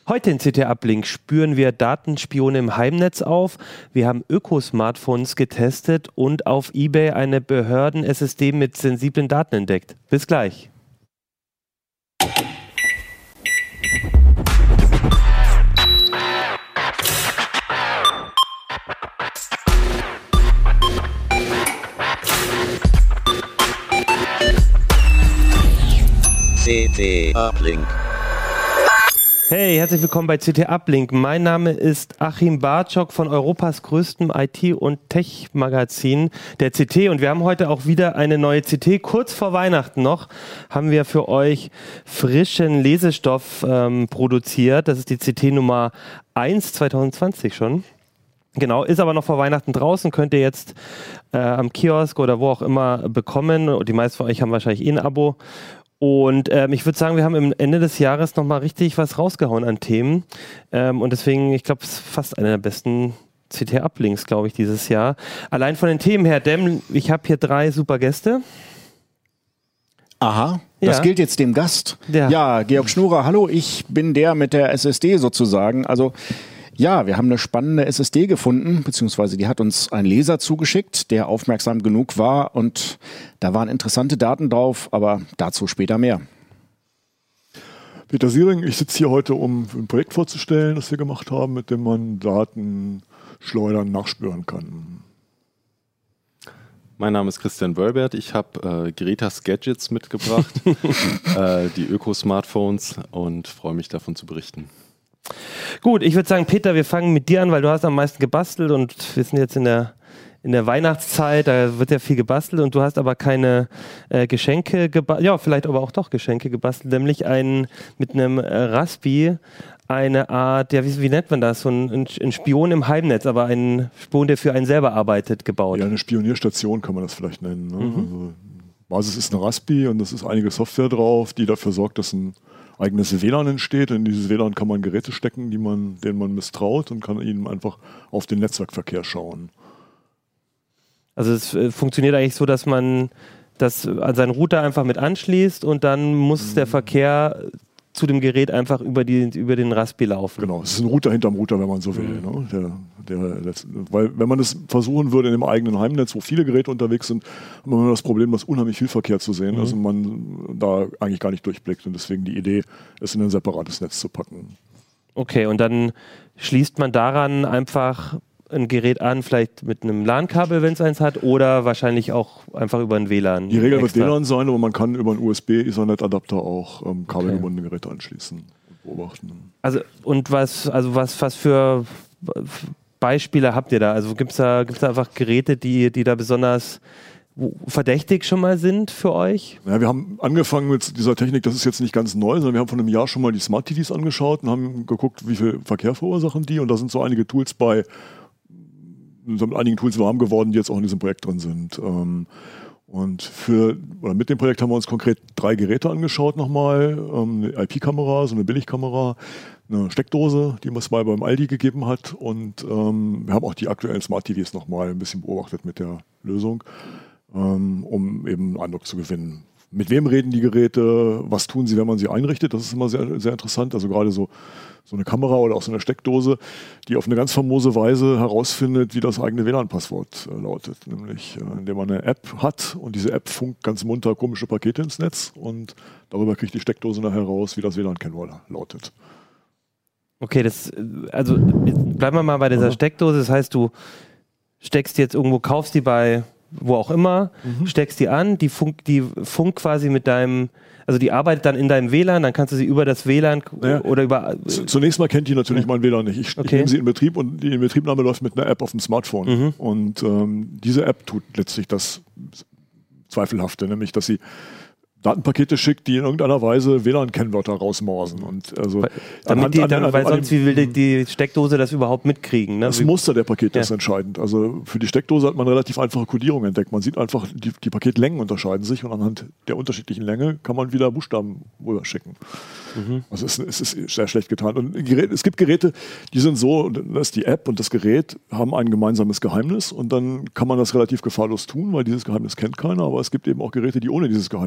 Heute in CT Uplink spüren wir Datenspione im Heimnetz auf. Wir haben Öko-Smartphones getestet und auf eBay eine Behörden-SSD mit sensiblen Daten entdeckt. Bis gleich. CT Uplink. Hey, herzlich willkommen bei CT Uplink. Mein Name ist Achim Bartschok von Europas größtem IT- und Tech-Magazin, der CT. Und wir haben heute auch wieder eine neue CT. Kurz vor Weihnachten noch haben wir für euch frischen Lesestoff produziert. Das ist die CT Nummer 1 2020 schon. Genau, ist aber noch vor Weihnachten draußen, könnt ihr jetzt am Kiosk oder wo auch immer bekommen. Und die meisten von euch haben wahrscheinlich ein Abo. Und ich würde sagen, wir haben am Ende des Jahres nochmal richtig was rausgehauen an Themen. Und deswegen, ich glaube, es ist fast einer der besten CT-Uplinks, glaube ich, dieses Jahr. Allein von den Themen her, Dem, ich habe hier 3 super Gäste. Aha, das gilt jetzt dem Gast. Ja, Georg Schnurer, hallo, ich bin der mit der SSD sozusagen. Also ja, wir haben eine spannende SSD gefunden, beziehungsweise die hat uns ein Leser zugeschickt, der aufmerksam genug war und da waren interessante Daten drauf, aber dazu später mehr. Peter Siering, ich sitze hier heute, um ein Projekt vorzustellen, das wir gemacht haben, mit dem man Daten schleudern, nachspüren kann. Mein Name ist Christian Wölbert, ich habe Gretas Gadgets mitgebracht, die Öko-Smartphones und freue mich davon zu berichten. Gut, ich würde sagen, Peter, wir fangen mit dir an, weil du hast am meisten gebastelt und wir sind jetzt in der Weihnachtszeit, da wird ja viel gebastelt und du hast aber keine Geschenke gebastelt, ja, vielleicht aber auch doch Geschenke gebastelt, nämlich mit einem Raspi eine Art, ja, wie nennt man das, so ein Spion im Heimnetz, aber ein Spion, der für einen selber arbeitet, gebaut. Ja, eine Spionierstation kann man das vielleicht nennen. Ne? Also, Basis ist eine Raspi und das ist einige Software drauf, die dafür sorgt, dass ein eigenes WLAN entsteht. In dieses WLAN kann man Geräte stecken, denen man misstraut und kann ihnen einfach auf den Netzwerkverkehr schauen. Also es funktioniert eigentlich so, dass man das an seinen Router einfach mit anschließt und dann muss der Verkehr zu dem Gerät einfach über den Raspi laufen. Genau, es ist ein Router hinterm Router, wenn man so will. Ne? Weil wenn man das versuchen würde in dem eigenen Heimnetz, wo viele Geräte unterwegs sind, hat man das Problem, dass unheimlich viel Verkehr zu sehen, also man da eigentlich gar nicht durchblickt und deswegen die Idee, es in ein separates Netz zu packen. Okay, und dann schließt man daran einfach ein Gerät an, vielleicht mit einem LAN-Kabel, wenn es eins hat, oder wahrscheinlich auch einfach über ein WLAN. Die Regel wird WLAN sein, aber man kann über einen USB-Ethernet-Adapter auch kabelgebundene Geräte anschließen und beobachten. Also was für Beispiele habt ihr da? Also gibt's da einfach Geräte, die da besonders verdächtig schon mal sind für euch? Ja, wir haben angefangen mit dieser Technik, das ist jetzt nicht ganz neu, sondern wir haben vor einem Jahr schon mal die Smart TVs angeschaut und haben geguckt, wie viel Verkehr verursachen die, und da sind so einige Tools bei, mit einigen Tools warm geworden, die jetzt auch in diesem Projekt drin sind. Und mit dem Projekt haben wir uns konkret 3 Geräte angeschaut nochmal. Eine IP-Kamera, so eine Billigkamera, eine Steckdose, die es mal beim Aldi gegeben hat. Und wir haben auch die aktuellen Smart TVs nochmal ein bisschen beobachtet mit der Lösung, um eben einen Eindruck zu gewinnen. Mit wem reden die Geräte? Was tun sie, wenn man sie einrichtet? Das ist immer sehr, sehr interessant. Also gerade so eine Kamera oder auch so eine Steckdose, die auf eine ganz famose Weise herausfindet, wie das eigene WLAN-Passwort lautet. Nämlich, indem man eine App hat und diese App funkt ganz munter komische Pakete ins Netz und darüber kriegt die Steckdose nachher raus, wie das WLAN-Kennwort lautet. Okay, also bleiben wir mal bei dieser Steckdose. Das heißt, du steckst jetzt irgendwo, kaufst die bei wo auch immer, steckst die an, die funkt quasi mit deinem, also die arbeitet dann in deinem WLAN, dann kannst du sie über das WLAN oder über... Zunächst mal kennt die natürlich mein WLAN nicht. Ich nehme sie in Betrieb und die Inbetriebnahme läuft mit einer App auf dem Smartphone. Und diese App tut letztlich das Zweifelhafte, nämlich dass sie Datenpakete schickt, die in irgendeiner Weise WLAN-Kennwörter rausmorsen. Und also weil sonst wie will die Steckdose das überhaupt mitkriegen? Ne? Das Muster der Pakete ist entscheidend. Also für die Steckdose hat man relativ einfache Kodierung entdeckt. Man sieht einfach, die Paketlängen unterscheiden sich und anhand der unterschiedlichen Länge kann man wieder Buchstaben rüber schicken. Also es ist sehr schlecht getan. Und es gibt Geräte, die sind so, dass die App und das Gerät haben ein gemeinsames Geheimnis und dann kann man das relativ gefahrlos tun, weil dieses Geheimnis kennt keiner. Aber es gibt eben auch Geräte, die ohne dieses Geheimnis auskommen.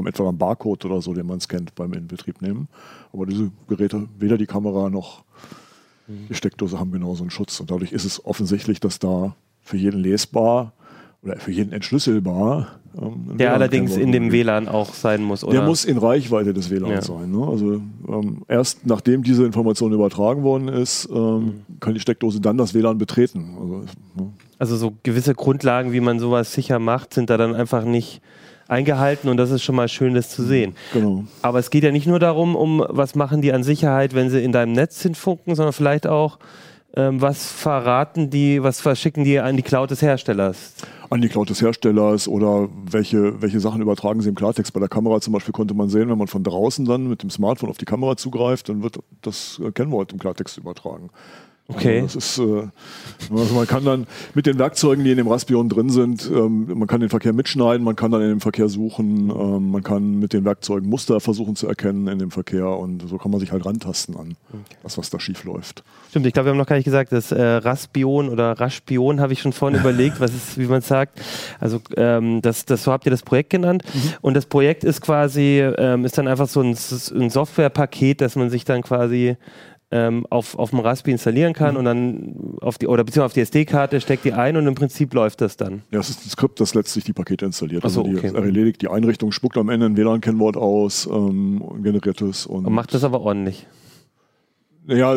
rauskommen, etwa am Barcode oder so, den man scannt beim Inbetriebnehmen. Aber diese Geräte, weder die Kamera noch die Steckdose haben genau so einen Schutz. Und dadurch ist es offensichtlich, dass da für jeden lesbar oder für jeden entschlüsselbar der allerdings in dem WLAN auch sein muss, oder? Der muss in Reichweite des WLAN sein. Ne? Also erst nachdem diese Information übertragen worden ist, kann die Steckdose dann das WLAN betreten. Also so gewisse Grundlagen, wie man sowas sicher macht, sind da dann einfach nicht eingehalten und das ist schon mal schön, das zu sehen. Genau. Aber es geht ja nicht nur darum, was machen die an Sicherheit, wenn sie in deinem Netz sind, funken, sondern vielleicht auch, was verschicken die an die Cloud des Herstellers? An die Cloud des Herstellers oder welche Sachen übertragen sie im Klartext. Bei der Kamera zum Beispiel konnte man sehen, wenn man von draußen dann mit dem Smartphone auf die Kamera zugreift, dann wird das Kennwort im Klartext übertragen. Okay. Also das ist, also man kann dann mit den Werkzeugen, die in dem Raspbion drin sind, man kann den Verkehr mitschneiden, man kann dann in dem Verkehr suchen, man kann mit den Werkzeugen Muster versuchen zu erkennen in dem Verkehr und so kann man sich halt rantasten an das, was da schief läuft. Stimmt, ich glaube, wir haben noch gar nicht gesagt, das Raspbion oder Raspbion habe ich schon vorhin überlegt, was ist, wie man es sagt. Also so habt ihr das Projekt genannt und das Projekt ist quasi, ist dann einfach so ein Softwarepaket, das man sich dann quasi auf dem Raspi installieren kann und dann beziehungsweise auf die SD-Karte steckt die ein und im Prinzip läuft das dann. Ja, es ist ein Skript, das letztlich die Pakete installiert. So, also erledigt die Einrichtung, spuckt am Ende ein WLAN-Kennwort aus, generiert es. Und macht das aber ordentlich. Ja,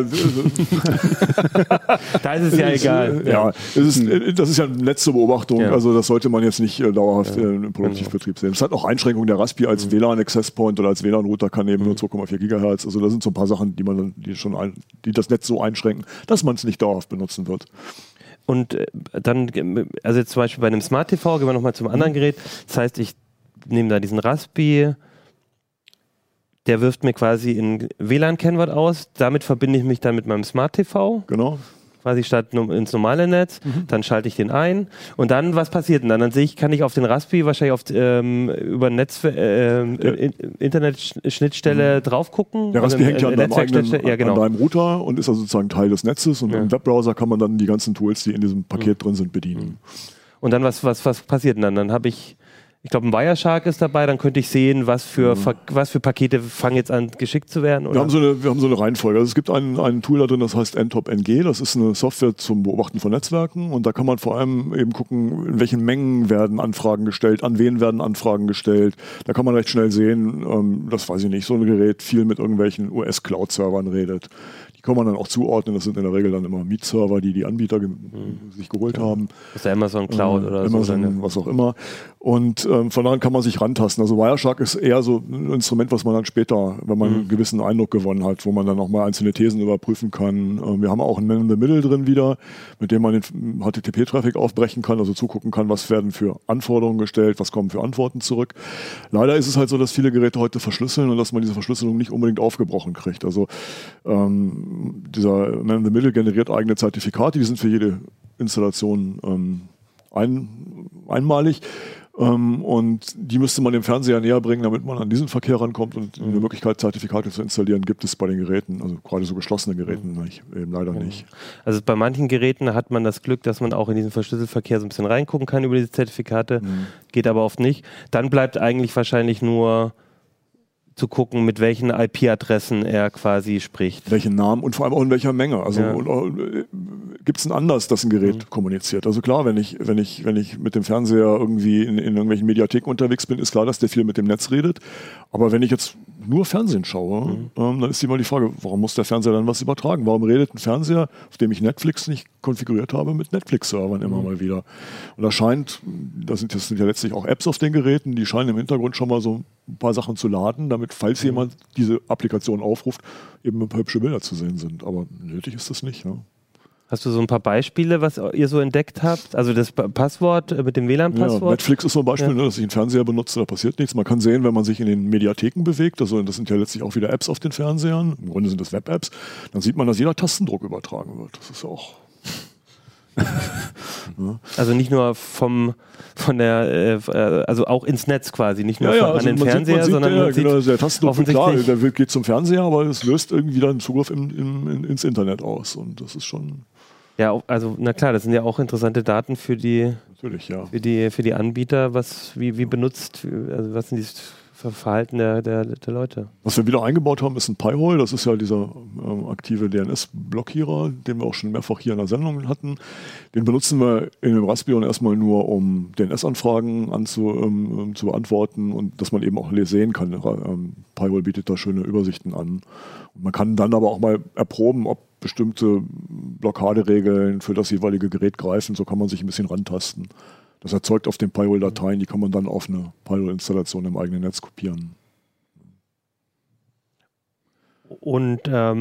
da ist es ja egal. Ja, das ist ja eine letzte Beobachtung. Ja. Also das sollte man jetzt nicht dauerhaft im Produktivbetrieb sehen. Es hat auch Einschränkungen. Der Raspi als WLAN-Access-Point oder als WLAN-Router kann eben nur 2,4 GHz. Also da sind so ein paar Sachen, die das Netz so einschränken, dass man es nicht dauerhaft benutzen wird. Und dann, also jetzt zum Beispiel bei einem Smart TV, gehen wir nochmal zum anderen Gerät. Das heißt, ich nehme da diesen Raspi, der wirft mir quasi ein WLAN-Kennwort aus. Damit verbinde ich mich dann mit meinem Smart TV. Genau. Quasi statt ins normale Netz. Dann schalte ich den ein. Und dann, was passiert denn dann? Dann kann ich auf den Raspi wahrscheinlich über Internetschnittstelle drauf gucken. Der Raspi hängt ja an deinem Router und ist also sozusagen Teil des Netzes. Und im Webbrowser kann man dann die ganzen Tools, die in diesem Paket drin sind, bedienen. Und dann, was passiert denn dann? Dann habe ich glaube, ein Wireshark ist dabei, dann könnte ich sehen, was für Pakete fangen jetzt an, geschickt zu werden. Oder? Wir haben so eine Reihenfolge. Also es gibt ein Tool da drin, das heißt NTOP-NG. Das ist eine Software zum Beobachten von Netzwerken. Und da kann man vor allem eben gucken, in welchen Mengen werden Anfragen gestellt, an wen werden Anfragen gestellt. Da kann man recht schnell sehen, das weiß ich nicht, so ein Gerät viel mit irgendwelchen US-Cloud-Servern redet. Die kann man dann auch zuordnen. Das sind in der Regel dann immer Mietserver, die Anbieter sich geholt haben. Das ist ja Amazon Cloud oder Amazon, was auch immer. Und von daher kann man sich rantasten. Also Wireshark ist eher so ein Instrument, was man dann später, wenn man einen gewissen Eindruck gewonnen hat, wo man dann auch mal einzelne Thesen überprüfen kann. Wir haben auch ein Man-in-the-Middle drin wieder, mit dem man den HTTP-Traffic aufbrechen kann, also zugucken kann, was werden für Anforderungen gestellt, was kommen für Antworten zurück. Leider ist es halt so, dass viele Geräte heute verschlüsseln und dass man diese Verschlüsselung nicht unbedingt aufgebrochen kriegt. Also dieser Man-in-the-Middle generiert eigene Zertifikate, die sind für jede Installation einmalig. Und die müsste man dem Fernseher näher bringen, damit man an diesen Verkehr rankommt. Und eine Möglichkeit, Zertifikate zu installieren, gibt es bei den Geräten, also gerade so geschlossene Geräten eben leider nicht. Also bei manchen Geräten hat man das Glück, dass man auch in diesen Verschlüsselverkehr so ein bisschen reingucken kann über diese Zertifikate, geht aber oft nicht. Dann bleibt eigentlich wahrscheinlich nur zu gucken, mit welchen IP-Adressen er quasi spricht. Welchen Namen und vor allem auch in welcher Menge. Also gibt es einen Anlass, dass ein Gerät kommuniziert? Also klar, wenn ich mit dem Fernseher irgendwie in irgendwelchen Mediatheken unterwegs bin, ist klar, dass der viel mit dem Netz redet. Aber wenn ich jetzt nur Fernsehen schaue, dann ist immer die Frage, warum muss der Fernseher dann was übertragen? Warum redet ein Fernseher, auf dem ich Netflix nicht konfiguriert habe, mit Netflix-Servern immer mal wieder? Und das sind ja letztlich auch Apps auf den Geräten, die scheinen im Hintergrund schon mal so ein paar Sachen zu laden, damit, falls jemand diese Applikation aufruft, eben ein paar hübsche Bilder zu sehen sind. Aber nötig ist das nicht. Ne? Hast du so ein paar Beispiele, was ihr so entdeckt habt? Also das Passwort mit dem WLAN-Passwort? Ja, Netflix ist so ein Beispiel, dass ich einen Fernseher benutze, da passiert nichts. Man kann sehen, wenn man sich in den Mediatheken bewegt, also das sind ja letztlich auch wieder Apps auf den Fernsehern, im Grunde sind das Web-Apps, dann sieht man, dass jeder Tastendruck übertragen wird. Das ist auch... Also nicht nur also auch ins Netz quasi, nicht nur an den Fernseher, sondern man sieht der Tastendruck, klar, der geht zum Fernseher, aber es löst irgendwie dann Zugriff ins Internet aus und das ist schon... Ja, also na klar, das sind ja auch interessante Daten für die, für die Anbieter, wie benutzt, also was sind die Verhalten der Leute. Was wir wieder eingebaut haben, ist ein Pi-Hole. Das ist ja dieser aktive DNS-Blockierer, den wir auch schon mehrfach hier in der Sendung hatten. Den benutzen wir in dem Raspbian erstmal nur, um DNS-Anfragen zu beantworten und dass man eben auch sehen kann. Pi-Hole bietet da schöne Übersichten an. Und man kann dann aber auch mal erproben, ob bestimmte Blockaderegeln für das jeweilige Gerät greifen. So kann man sich ein bisschen rantasten. Das erzeugt auf den Pi-Hole Dateien, die kann man dann auf eine Pi-Hole-Installation im eigenen Netz kopieren. Und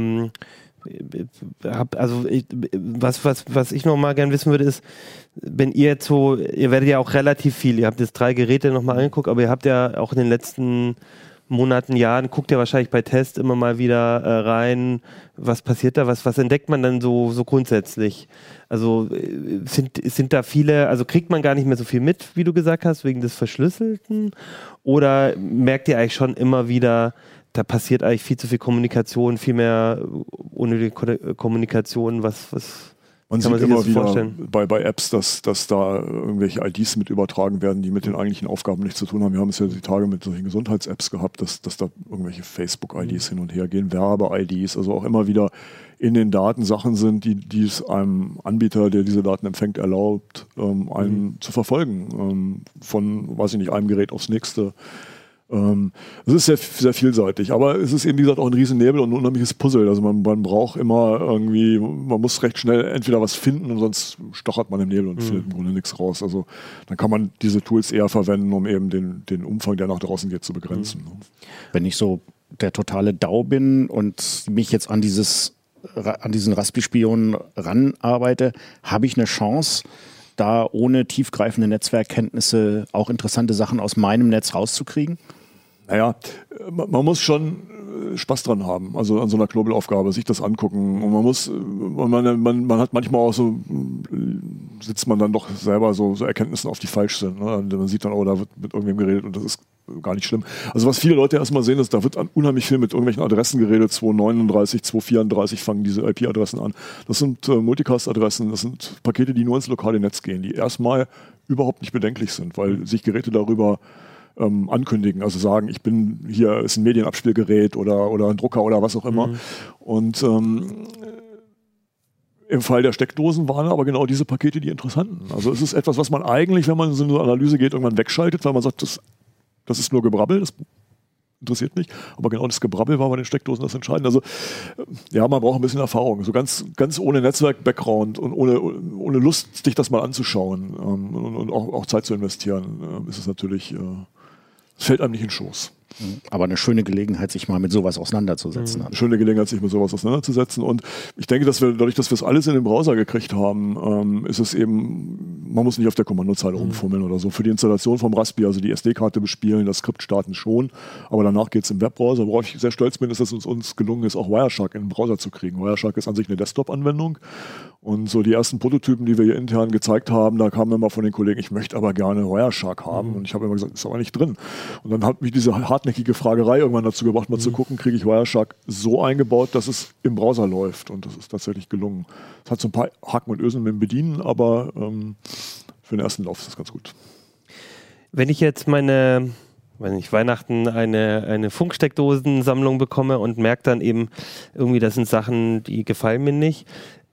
was ich noch mal gerne wissen würde, ist, wenn ihr jetzt so, ihr werdet ja auch relativ viel, ihr habt jetzt 3 Geräte nochmal angeguckt, aber ihr habt ja auch in den letzten Monaten, Jahren, guckt ja wahrscheinlich bei Tests immer mal wieder rein, was passiert da, was entdeckt man dann so grundsätzlich? Also sind da viele, also kriegt man gar nicht mehr so viel mit, wie du gesagt hast, wegen des Verschlüsselten? Oder merkt ihr eigentlich schon immer wieder, da passiert eigentlich viel zu viel Kommunikation, viel mehr unnötige Kommunikation, man sieht immer wieder bei Apps, dass da irgendwelche IDs mit übertragen werden, die mit den eigentlichen Aufgaben nichts zu tun haben. Wir haben es ja die Tage mit solchen Gesundheits-Apps gehabt, dass da irgendwelche Facebook-IDs hin und her gehen, Werbe-IDs, also auch immer wieder in den Daten Sachen sind, die es einem Anbieter, der diese Daten empfängt, erlaubt, einen zu verfolgen. Von, weiß ich nicht, einem Gerät aufs nächste. Es ist sehr, sehr vielseitig, aber es ist eben, wie gesagt, auch ein Riesennebel und ein unheimliches Puzzle. Also man braucht immer irgendwie, man muss recht schnell entweder was finden und sonst stochert man im Nebel und findet im Grunde nichts raus. Also dann kann man diese Tools eher verwenden, um eben den Umfang, der nach draußen geht, zu begrenzen. Wenn ich so der totale DAO bin und mich jetzt an diesen Raspi-Spion ranarbeite, habe ich eine Chance, da ohne tiefgreifende Netzwerkkenntnisse auch interessante Sachen aus meinem Netz rauszukriegen? Naja, man muss schon Spaß dran haben, also an so einer Knobelaufgabe, sich das angucken. Und man hat manchmal auch so, sitzt man dann doch selber so Erkenntnissen auf, die falsch sind. Ne? Und man sieht dann, da wird mit irgendwem geredet und das ist gar nicht schlimm. Also was viele Leute erstmal sehen, ist, da wird unheimlich viel mit irgendwelchen Adressen geredet. 239, 234 fangen diese IP-Adressen an. Das sind Multicast-Adressen, das sind Pakete, die nur ins lokale Netz gehen, die erstmal überhaupt nicht bedenklich sind, weil sich Geräte darüber ankündigen, also sagen, ich bin hier, ist ein Medienabspielgerät oder ein Drucker oder was auch immer. Und im Fall der Steckdosen waren aber genau diese Pakete die interessanten. Also es ist etwas, was man eigentlich, wenn man in so eine Analyse geht, irgendwann wegschaltet, weil man sagt, das ist nur Gebrabbel, das interessiert mich. Aber genau das Gebrabbel war bei den Steckdosen das Entscheidende. Also ja, man braucht ein bisschen Erfahrung. So ganz ohne Netzwerk-Background und ohne Lust, sich das mal anzuschauen und auch Zeit zu investieren, ist es natürlich, es fällt einem nicht in den Schoß. Aber eine schöne Gelegenheit, sich mal mit sowas auseinanderzusetzen. Eine schöne Gelegenheit, sich mit sowas auseinanderzusetzen. Und ich denke, dadurch, dass wir es alles in den Browser gekriegt haben, ist es eben, man muss nicht auf der Kommandozeile rumfummeln oder so. Für die Installation vom Raspi, also die SD-Karte bespielen, das Skript starten schon, aber danach geht es im Webbrowser. Worauf ich sehr stolz bin, ist, dass es uns gelungen ist, auch Wireshark in den Browser zu kriegen. Wireshark ist an sich eine Desktop-Anwendung. Und so die ersten Prototypen, die wir hier intern gezeigt haben, da kamen immer von den Kollegen, ich möchte aber gerne Wireshark haben. Und ich habe immer gesagt, ist aber nicht drin. Und dann hat mich diese hartnäckige Fragerei irgendwann dazu gebracht, mal zu gucken, kriege ich Wireshark so eingebaut, dass es im Browser läuft. Und das ist tatsächlich gelungen. Es hat so ein paar Haken und Ösen mit dem Bedienen, aber für den ersten Lauf ist das ganz gut. Wenn ich jetzt Weihnachten eine Funksteckdosensammlung bekomme und merke dann eben irgendwie, das sind Sachen, die gefallen mir nicht,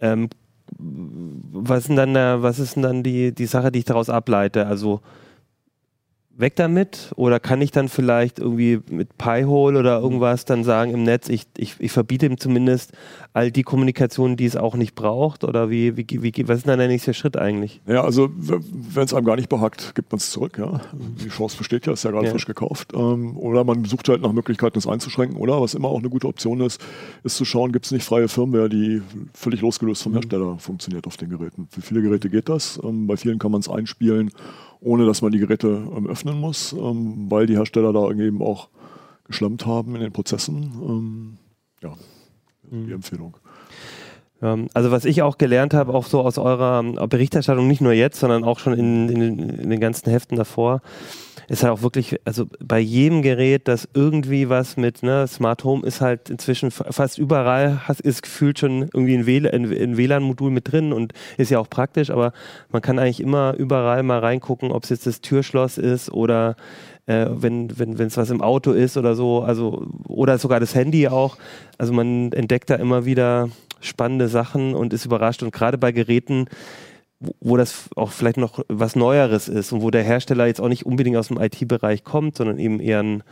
was ist denn dann die Sache, die ich daraus ableite? Also weg damit? Oder kann ich dann vielleicht irgendwie mit Pi-Hole oder irgendwas dann sagen im Netz, ich verbiete ihm zumindest all die Kommunikation, die es auch nicht braucht? Oder was ist dann der nächste Schritt eigentlich? Ja, also wenn es einem gar nicht behagt, gibt man es zurück. Ja? Die Chance besteht ja, ist ja gerade frisch gekauft. Oder man sucht halt nach Möglichkeiten, das einzuschränken. Oder was immer auch eine gute Option ist zu schauen, gibt es nicht freie Firmware, die völlig losgelöst vom Hersteller funktioniert auf den Geräten. Für viele Geräte geht das. Bei vielen kann man es einspielen, ohne dass man die Geräte öffnen muss, weil die Hersteller da eben auch geschlampt haben in den Prozessen. Die Empfehlung. Also was ich auch gelernt habe, auch so aus eurer Berichterstattung, nicht nur jetzt, sondern auch schon in den ganzen Heften davor, ist halt auch wirklich, also bei jedem Gerät, das irgendwie was mit Smart Home ist halt inzwischen fast überall, ist gefühlt schon irgendwie ein WLAN-Modul mit drin und ist ja auch praktisch, aber man kann eigentlich immer überall mal reingucken, ob es jetzt das Türschloss ist oder wenn es was im Auto ist oder so, also oder sogar das Handy auch. Also man entdeckt da immer wieder spannende Sachen und ist überrascht, und gerade bei Geräten, wo das auch vielleicht noch was Neueres ist und wo der Hersteller jetzt auch nicht unbedingt aus dem IT-Bereich kommt, sondern eben eher ein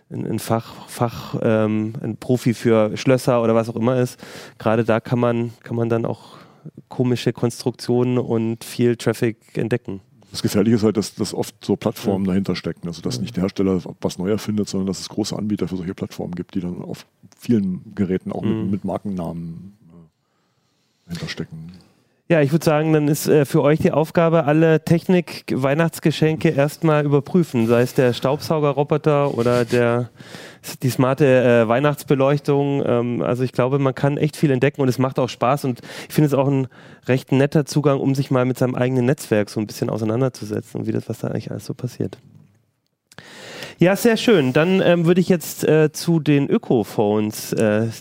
Profi für Schlösser oder was auch immer ist. Gerade da kann man dann auch komische Konstruktionen und viel Traffic entdecken. Das Gefährliche ist halt, dass oft so Plattformen dahinter stecken. Also dass nicht der Hersteller was neu erfindet, sondern dass es große Anbieter für solche Plattformen gibt, die dann auf vielen Geräten auch mit Markennamen dahinter stecken. Ja, ich würde sagen, dann ist für euch die Aufgabe, alle Technik-Weihnachtsgeschenke erstmal überprüfen, sei es der Staubsaugerroboter oder die smarte Weihnachtsbeleuchtung. Also ich glaube, man kann echt viel entdecken und es macht auch Spaß, und ich finde es auch ein recht netter Zugang, um sich mal mit seinem eigenen Netzwerk so ein bisschen auseinanderzusetzen und was da eigentlich alles so passiert. Ja, sehr schön. Dann würde ich jetzt zu den Öko-Phones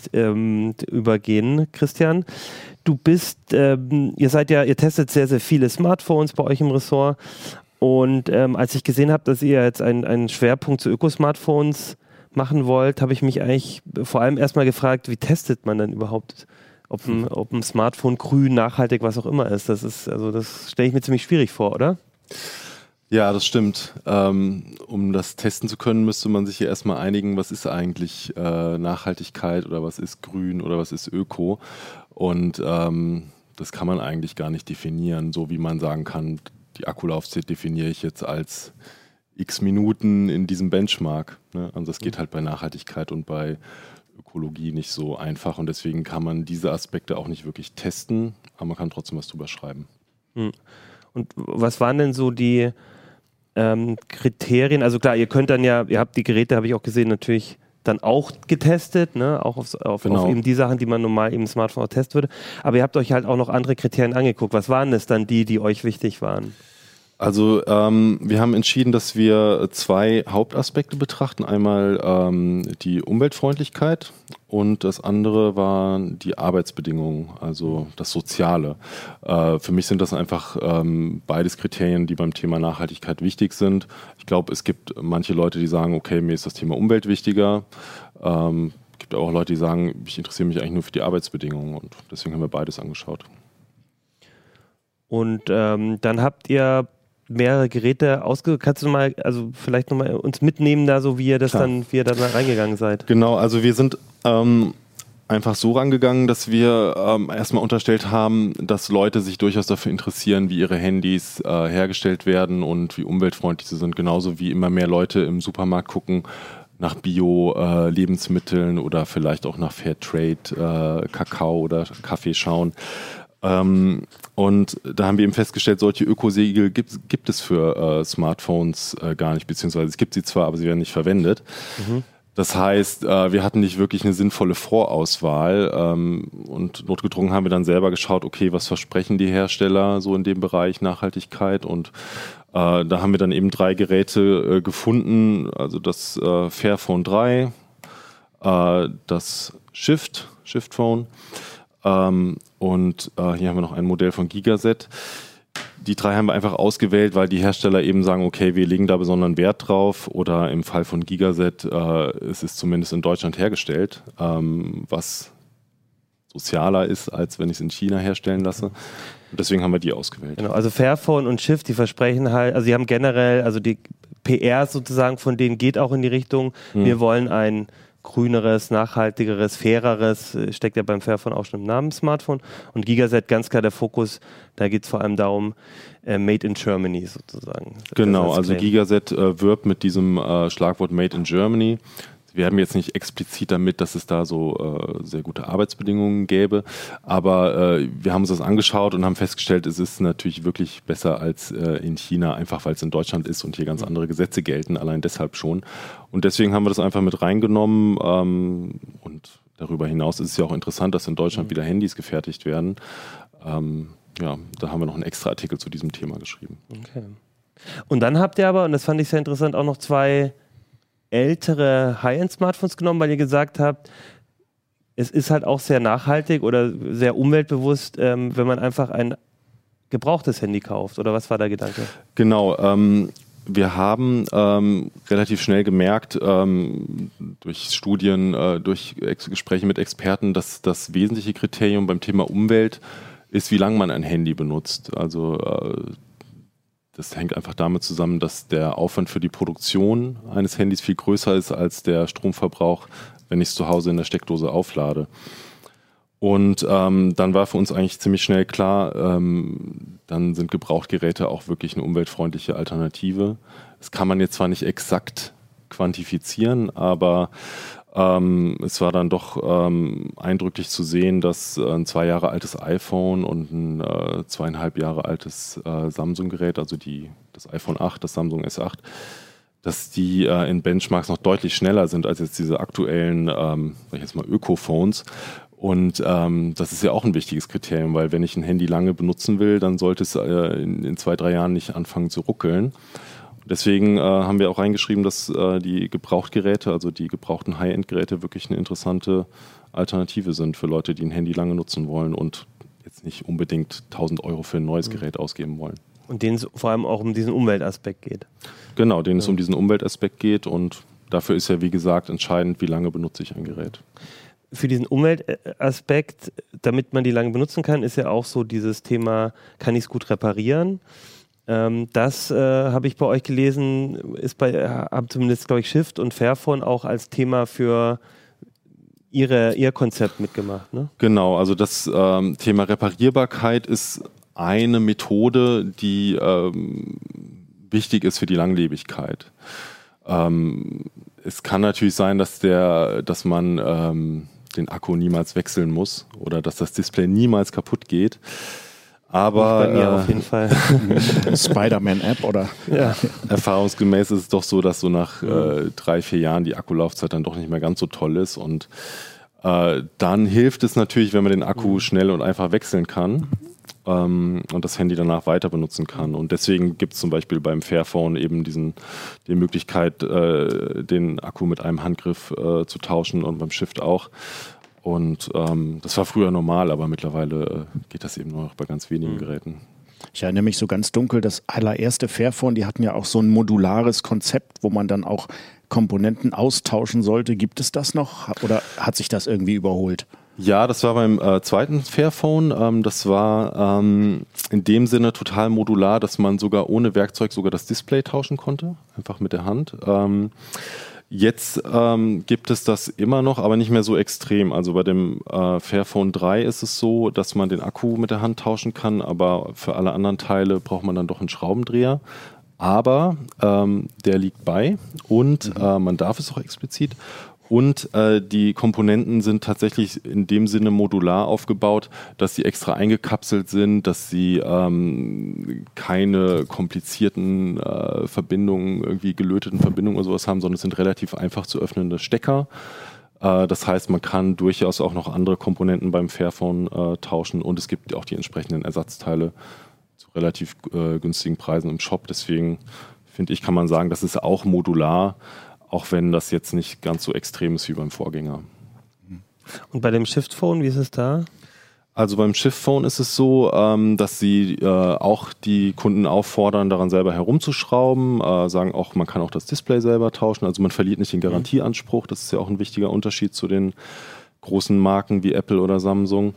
übergehen, Christian. Du bist, ihr testet sehr, sehr viele Smartphones bei euch im Ressort, und als ich gesehen habe, dass ihr jetzt einen Schwerpunkt zu Öko-Smartphones machen wollt, habe ich mich eigentlich vor allem erstmal gefragt, wie testet man denn überhaupt, ob ein Smartphone grün, nachhaltig, was auch immer ist. Das stelle ich mir ziemlich schwierig vor, oder? Ja, das stimmt. Um das testen zu können, müsste man sich hier erstmal einigen, was ist eigentlich Nachhaltigkeit oder was ist grün oder was ist Öko. Und das kann man eigentlich gar nicht definieren, so wie man sagen kann, die Akkulaufzeit definiere ich jetzt als x Minuten in diesem Benchmark. Ne? Also das geht halt bei Nachhaltigkeit und bei Ökologie nicht so einfach, und deswegen kann man diese Aspekte auch nicht wirklich testen, aber man kann trotzdem was drüber schreiben. Und was waren denn so die Kriterien? Also klar, ihr habt die Geräte, habe ich auch gesehen, natürlich dann auch getestet, ne? Auch auf eben die Sachen, die man normal im Smartphone auch testen würde. Aber ihr habt euch halt auch noch andere Kriterien angeguckt. Was waren das dann die euch wichtig waren? Also wir haben entschieden, dass wir zwei Hauptaspekte betrachten. Einmal die Umweltfreundlichkeit und das andere waren die Arbeitsbedingungen, also das Soziale. Für mich sind das einfach beides Kriterien, die beim Thema Nachhaltigkeit wichtig sind. Ich glaube, es gibt manche Leute, die sagen, okay, mir ist das Thema Umwelt wichtiger. Es gibt auch Leute, die sagen, ich interessiere mich eigentlich nur für die Arbeitsbedingungen, und deswegen haben wir beides angeschaut. Und dann habt ihr mehrere Geräte ausgesucht. Kannst du mal, also vielleicht nochmal uns mitnehmen, da so wie ihr da reingegangen seid? Genau, also wir sind einfach so rangegangen, dass wir erstmal unterstellt haben, dass Leute sich durchaus dafür interessieren, wie ihre Handys hergestellt werden und wie umweltfreundlich sie sind. Genauso wie immer mehr Leute im Supermarkt gucken nach Bio-Lebensmitteln oder vielleicht auch nach Fairtrade, Kakao oder Kaffee schauen. Und da haben wir eben festgestellt, solche Ökosiegel gibt es für Smartphones gar nicht, beziehungsweise es gibt sie zwar, aber sie werden nicht verwendet. Das heißt, wir hatten nicht wirklich eine sinnvolle Vorauswahl, und notgedrungen haben wir dann selber geschaut, okay, was versprechen die Hersteller so in dem Bereich Nachhaltigkeit, und da haben wir dann eben 3 Geräte gefunden, also das Fairphone 3, das Shift Phone, und hier haben wir noch ein Modell von Gigaset. Die 3 haben wir einfach ausgewählt, weil die Hersteller eben sagen, okay, wir legen da besonderen Wert drauf, oder im Fall von Gigaset, es ist zumindest in Deutschland hergestellt, was sozialer ist, als wenn ich es in China herstellen lasse. Und deswegen haben wir die ausgewählt. Genau, also Fairphone und Shift, die versprechen halt, also die haben generell, also die PR sozusagen von denen geht auch in die Richtung, wir wollen ein grüneres, nachhaltigeres, faireres, steckt ja beim Fairphone auch schon im Namen Smartphone. Und Gigaset, ganz klar der Fokus, da geht es vor allem darum, Made in Germany sozusagen. Genau, also Gigaset wirbt mit diesem Schlagwort Made in Germany. Wir haben jetzt nicht explizit damit, dass es da so sehr gute Arbeitsbedingungen gäbe, aber wir haben uns das angeschaut und haben festgestellt, es ist natürlich wirklich besser als in China, einfach weil es in Deutschland ist und hier ganz andere Gesetze gelten, allein deshalb schon. Und deswegen haben wir das einfach mit reingenommen und darüber hinaus ist es ja auch interessant, dass in Deutschland wieder Handys gefertigt werden. Da haben wir noch einen extra Artikel zu diesem Thema geschrieben. Okay. Und dann habt ihr aber, und das fand ich sehr interessant, auch noch 2 ältere High-End-Smartphones genommen, weil ihr gesagt habt, es ist halt auch sehr nachhaltig oder sehr umweltbewusst, wenn man einfach ein gebrauchtes Handy kauft. Oder was war der Gedanke? Genau, wir haben relativ schnell gemerkt, durch Studien, durch Gespräche mit Experten, dass das wesentliche Kriterium beim Thema Umwelt ist, wie lange man ein Handy benutzt. Also das hängt einfach damit zusammen, dass der Aufwand für die Produktion eines Handys viel größer ist als der Stromverbrauch, wenn ich es zu Hause in der Steckdose auflade. Und dann war für uns eigentlich ziemlich schnell klar, dann sind Gebrauchtgeräte auch wirklich eine umweltfreundliche Alternative. Das kann man jetzt zwar nicht exakt quantifizieren, aber es war dann doch eindrücklich zu sehen, dass ein 2 Jahre altes iPhone und ein 2,5 Jahre altes Samsung-Gerät, also das iPhone 8, das Samsung S8, dass die in Benchmarks noch deutlich schneller sind als jetzt diese aktuellen, sag ich jetzt mal, Öko-Phones. Und das ist ja auch ein wichtiges Kriterium, weil wenn ich ein Handy lange benutzen will, dann sollte es in 2-3 Jahren nicht anfangen zu ruckeln. Deswegen haben wir auch reingeschrieben, dass die Gebrauchtgeräte, also die gebrauchten High-End-Geräte wirklich eine interessante Alternative sind für Leute, die ein Handy lange nutzen wollen und jetzt nicht unbedingt 1.000 Euro für ein neues Gerät ausgeben wollen. Und denen es vor allem auch um diesen Umweltaspekt geht. Genau, denen es um diesen Umweltaspekt geht und dafür ist ja, wie gesagt, entscheidend, wie lange benutze ich ein Gerät. Für diesen Umweltaspekt, damit man die lange benutzen kann, ist ja auch so dieses Thema, kann ich es gut reparieren? Das habe ich bei euch gelesen, haben zumindest, glaube ich, Shift und Fairphone auch als Thema für ihr Konzept mitgemacht. Ne? Genau, also das Thema Reparierbarkeit ist eine Methode, die wichtig ist für die Langlebigkeit. Es kann natürlich sein, dass man den Akku niemals wechseln muss oder dass das Display niemals kaputt geht. Aber bei mir auf jeden Fall. Spider-Man-App oder? Ja. Erfahrungsgemäß ist es doch so, dass so nach 3-4 Jahren die Akkulaufzeit dann doch nicht mehr ganz so toll ist. Und dann hilft es natürlich, wenn man den Akku schnell und einfach wechseln kann und das Handy danach weiter benutzen kann. Und deswegen gibt es zum Beispiel beim Fairphone eben die Möglichkeit, den Akku mit einem Handgriff zu tauschen und beim Shift auch. Und das war früher normal, aber mittlerweile geht das eben nur noch bei ganz wenigen Geräten. Ich erinnere mich so ganz dunkel, das allererste Fairphone, die hatten ja auch so ein modulares Konzept, wo man dann auch Komponenten austauschen sollte. Gibt es das noch oder hat sich das irgendwie überholt? Ja, das war beim zweiten Fairphone. Das war in dem Sinne total modular, dass man sogar ohne Werkzeug sogar das Display tauschen konnte, einfach mit der Hand. Jetzt gibt es das immer noch, aber nicht mehr so extrem. Also bei dem Fairphone 3 ist es so, dass man den Akku mit der Hand tauschen kann, aber für alle anderen Teile braucht man dann doch einen Schraubendreher. Aber der liegt bei und man darf es auch explizit. Und die Komponenten sind tatsächlich in dem Sinne modular aufgebaut, dass sie extra eingekapselt sind, dass sie keine komplizierten Verbindungen, irgendwie gelöteten Verbindungen oder sowas haben, sondern es sind relativ einfach zu öffnende Stecker. Das heißt, man kann durchaus auch noch andere Komponenten beim Fairphone tauschen und es gibt auch die entsprechenden Ersatzteile zu relativ günstigen Preisen im Shop. Deswegen finde ich, kann man sagen, das ist auch modular, auch wenn das jetzt nicht ganz so extrem ist wie beim Vorgänger. Und bei dem Shift Phone, wie ist es da? Also beim Shift Phone ist es so, dass sie auch die Kunden auffordern, daran selber herumzuschrauben, sagen auch, man kann auch das Display selber tauschen, also man verliert nicht den Garantieanspruch, das ist ja auch ein wichtiger Unterschied zu den großen Marken wie Apple oder Samsung.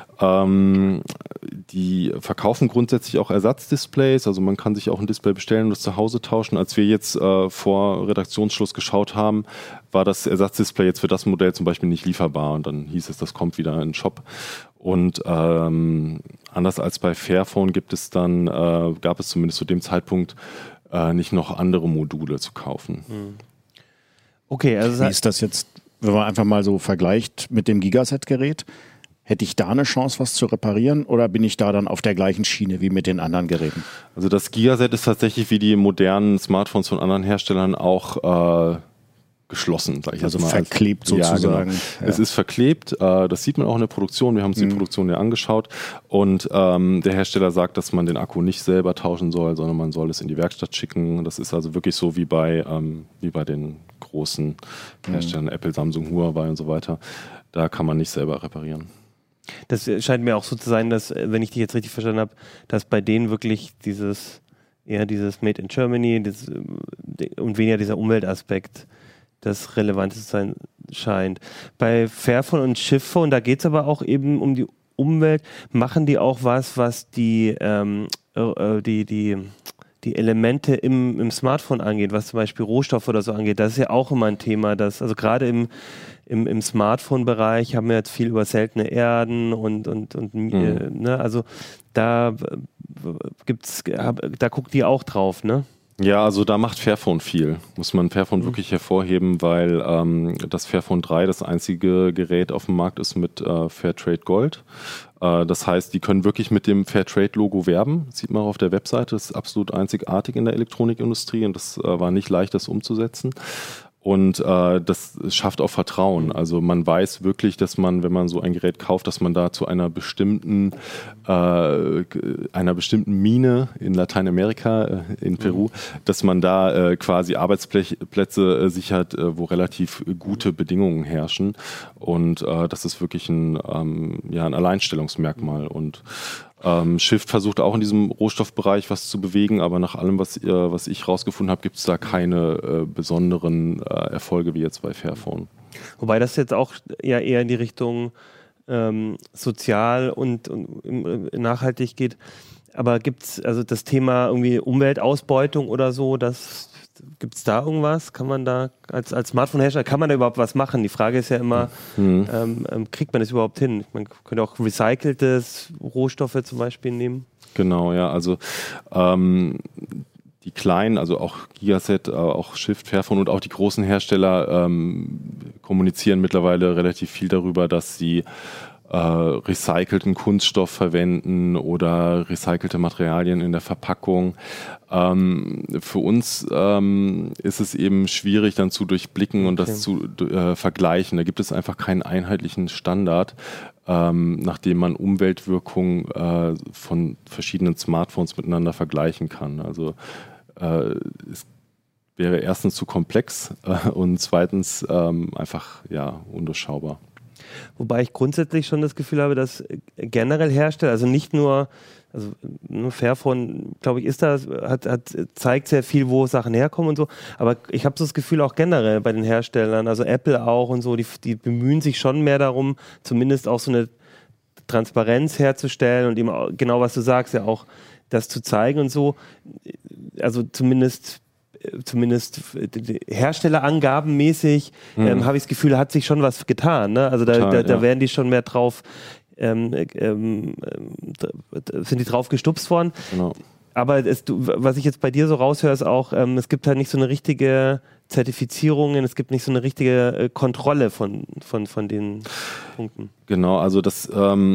Die verkaufen grundsätzlich auch Ersatzdisplays, also man kann sich auch ein Display bestellen und das zu Hause tauschen. Als wir jetzt vor Redaktionsschluss geschaut haben, war das Ersatzdisplay jetzt für das Modell zum Beispiel nicht lieferbar und dann hieß es, das kommt wieder in den Shop. Und anders als bei Fairphone gab es zumindest zu dem Zeitpunkt nicht noch andere Module zu kaufen. Okay, also wie ist das jetzt, wenn man einfach mal so vergleicht mit dem Gigaset-Gerät? Hätte ich da eine Chance, was zu reparieren oder bin ich da dann auf der gleichen Schiene wie mit den anderen Geräten? Also das Gigaset ist tatsächlich wie die modernen Smartphones von anderen Herstellern auch geschlossen, sage ich also jetzt mal. Verklebt sozusagen. Ja, genau. Ja. Es ist verklebt, das sieht man auch in der Produktion, wir haben uns die Produktion ja angeschaut und der Hersteller sagt, dass man den Akku nicht selber tauschen soll, sondern man soll es in die Werkstatt schicken. Das ist also wirklich so wie bei den großen Herstellern, Apple, Samsung, Huawei und so weiter. Da kann man nicht selber reparieren. Das scheint mir auch so zu sein, dass, wenn ich dich jetzt richtig verstanden habe, dass bei denen wirklich dieses Made in Germany und weniger dieser Umweltaspekt das Relevante zu sein scheint. Bei Fairphone und Shiftphone, da geht es aber auch eben um die Umwelt. Machen die auch was die Elemente im Smartphone angeht, was zum Beispiel Rohstoffe oder so angeht? Das ist ja auch immer ein Thema, also gerade im Smartphone-Bereich haben wir jetzt viel über seltene Erden und ne, also da guckt die auch drauf, ne? Ja, also da macht Fairphone viel. Muss man Fairphone wirklich hervorheben, weil das Fairphone 3 das einzige Gerät auf dem Markt ist mit Fairtrade Gold. Das heißt, die können wirklich mit dem Fairtrade-Logo werben. Das sieht man auch auf der Webseite. Das ist absolut einzigartig in der Elektronikindustrie und das war nicht leicht, das umzusetzen. Und das schafft auch Vertrauen. Also man weiß wirklich, dass man, wenn man so ein Gerät kauft, dass man da zu einer bestimmten Mine in Lateinamerika, in Peru, dass man da quasi Arbeitsplätze sichert, wo relativ gute Bedingungen herrschen. Und das ist wirklich ein Alleinstellungsmerkmal. Und Shift versucht auch in diesem Rohstoffbereich was zu bewegen, aber nach allem, was ich rausgefunden habe, gibt es da keine besonderen Erfolge wie jetzt bei Fairphone. Wobei das jetzt auch ja eher in die Richtung sozial und nachhaltig geht. Aber gibt es also das Thema irgendwie Umweltausbeutung oder so, gibt es da irgendwas? Kann man da als Smartphone-Hersteller, kann man da überhaupt was machen? Die Frage ist ja immer, kriegt man das überhaupt hin? Man könnte auch recycelte Rohstoffe zum Beispiel nehmen. Genau, ja, also die kleinen, also auch Gigaset, auch Shift, Fairphone und auch die großen Hersteller kommunizieren mittlerweile relativ viel darüber, dass sie recycelten Kunststoff verwenden oder recycelte Materialien in der Verpackung. Für uns ist es eben schwierig dann zu durchblicken und das zu vergleichen. Da gibt es einfach keinen einheitlichen Standard, nachdem man Umweltwirkungen von verschiedenen Smartphones miteinander vergleichen kann. Also es wäre erstens zu komplex und zweitens einfach undurchschaubar. Wobei ich grundsätzlich schon das Gefühl habe, dass generell Hersteller, also nicht nur, also Fairphone, glaube ich, zeigt sehr viel, wo Sachen herkommen und so, aber ich habe so das Gefühl auch generell bei den Herstellern, also Apple auch und so, die bemühen sich schon mehr darum, zumindest auch so eine Transparenz herzustellen und eben genau, was du sagst, ja auch das zu zeigen und so, also zumindest herstellerangabenmäßig habe ich das Gefühl, hat sich schon was getan. Ne? Also da werden die schon mehr drauf, sind die drauf gestupst worden. Genau. Aber was ich jetzt bei dir so raushöre, ist auch, es gibt halt nicht so eine richtige Zertifizierung, es gibt nicht so eine richtige Kontrolle von den Punkten. Genau, also das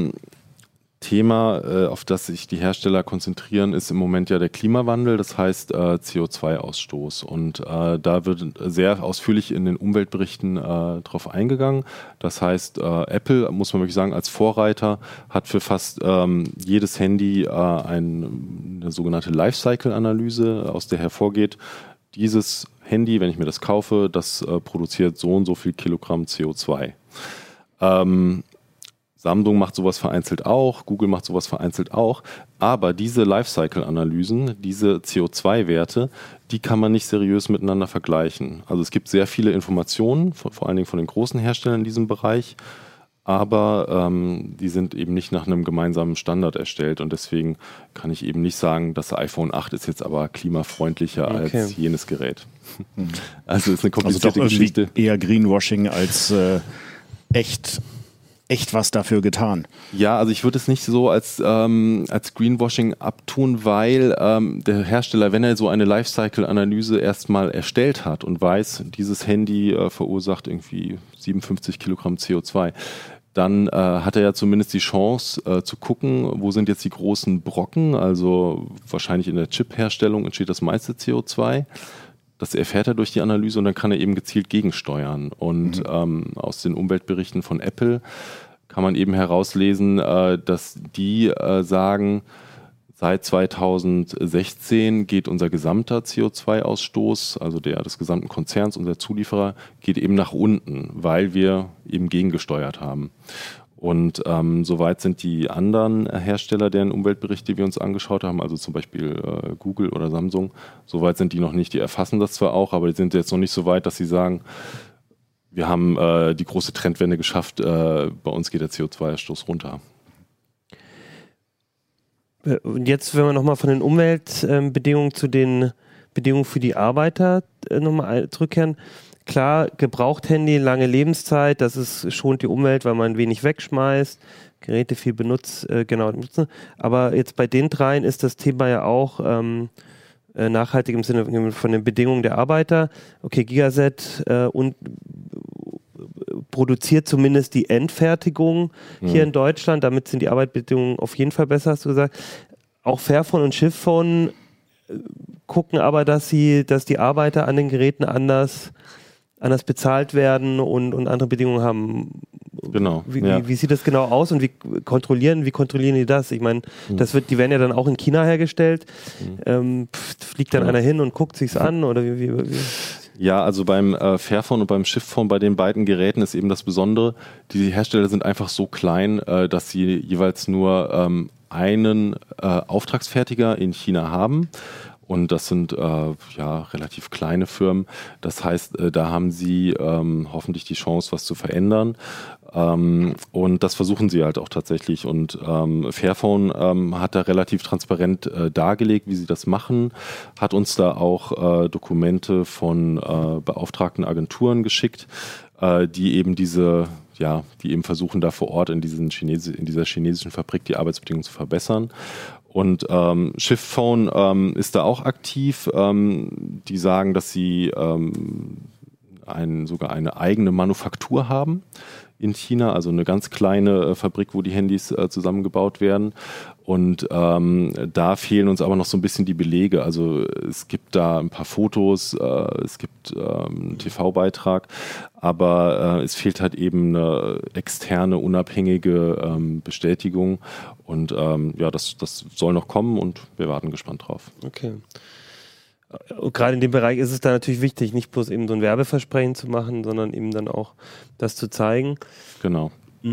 Thema, auf das sich die Hersteller konzentrieren, ist im Moment ja der Klimawandel, das heißt CO2-Ausstoß. Und da wird sehr ausführlich in den Umweltberichten drauf eingegangen. Das heißt, Apple, muss man wirklich sagen, als Vorreiter hat für fast jedes Handy eine sogenannte Lifecycle-Analyse, aus der hervorgeht, dieses Handy, wenn ich mir das kaufe, das produziert so und so viel Kilogramm CO2. Samsung macht sowas vereinzelt auch, Google macht sowas vereinzelt auch, aber diese Lifecycle-Analysen, diese CO2-Werte, die kann man nicht seriös miteinander vergleichen. Also es gibt sehr viele Informationen, vor allen Dingen von den großen Herstellern in diesem Bereich, aber die sind eben nicht nach einem gemeinsamen Standard erstellt und deswegen kann ich eben nicht sagen, das iPhone 8 ist jetzt aber klimafreundlicher als jenes Gerät. Also ist eine komplizierte Geschichte. Eher Greenwashing als echt was dafür getan. Ja, also ich würde es nicht so als Greenwashing abtun, weil der Hersteller, wenn er so eine Lifecycle-Analyse erstmal erstellt hat und weiß, dieses Handy verursacht irgendwie 57 Kilogramm CO2, dann hat er ja zumindest die Chance zu gucken, wo sind jetzt die großen Brocken, also wahrscheinlich in der Chip-Herstellung entsteht das meiste CO2. Das erfährt er durch die Analyse und dann kann er eben gezielt gegensteuern. Und aus den Umweltberichten von Apple kann man eben herauslesen, dass die sagen, seit 2016 geht unser gesamter CO2-Ausstoß, also der des gesamten Konzerns, unser Zulieferer, geht eben nach unten, weil wir eben gegengesteuert haben. Und soweit sind die anderen Hersteller, deren Umweltberichte wir uns angeschaut haben, also zum Beispiel Google oder Samsung, soweit sind die noch nicht. Die erfassen das zwar auch, aber die sind jetzt noch nicht so weit, dass sie sagen, wir haben die große Trendwende geschafft, bei uns geht der CO2-Ausstoß runter. Und jetzt, wenn wir nochmal von den Umweltbedingungen zu den Bedingungen für die Arbeiter nochmal zurückkehren. Klar, Gebraucht-Handy, lange Lebenszeit, schont die Umwelt, weil man wenig wegschmeißt, Geräte viel benutzt, aber jetzt bei den dreien ist das Thema ja auch nachhaltig im Sinne von den Bedingungen der Arbeiter. Okay, Gigaset und produziert zumindest die Endfertigung hier in Deutschland, damit sind die Arbeitsbedingungen auf jeden Fall besser, hast du gesagt. Auch Fairphone und Shiftphone gucken aber, dass die Arbeiter an den Geräten anders bezahlt werden und andere Bedingungen haben. Genau. Wie sieht das genau aus und wie kontrollieren die das? Ich meine, die werden ja dann auch in China hergestellt. Fliegt dann einer hin und guckt sich's an oder wie? Ja, also beim Fairphone und beim Shiftphone, bei den beiden Geräten ist eben das Besondere, die Hersteller sind einfach so klein, dass sie jeweils nur einen Auftragsfertiger in China haben. Und das sind relativ kleine Firmen. Das heißt, da haben sie hoffentlich die Chance, was zu verändern. Und das versuchen sie halt auch tatsächlich. Und Fairphone hat da relativ transparent dargelegt, wie sie das machen, hat uns da auch Dokumente von beauftragten Agenturen geschickt, die eben versuchen, da vor Ort in dieser chinesischen Fabrik die Arbeitsbedingungen zu verbessern. Und Shiftphone ist da auch aktiv. Die sagen, dass sie sogar eine eigene Manufaktur haben in China, also eine ganz kleine Fabrik, wo die Handys zusammengebaut werden. Und da fehlen uns aber noch so ein bisschen die Belege. Also es gibt da ein paar Fotos, es gibt einen TV-Beitrag, aber es fehlt halt eben eine externe, unabhängige Bestätigung. Und das soll noch kommen und wir warten gespannt drauf. Okay. Und gerade in dem Bereich ist es da natürlich wichtig, nicht bloß eben so ein Werbeversprechen zu machen, sondern eben dann auch das zu zeigen. Genau.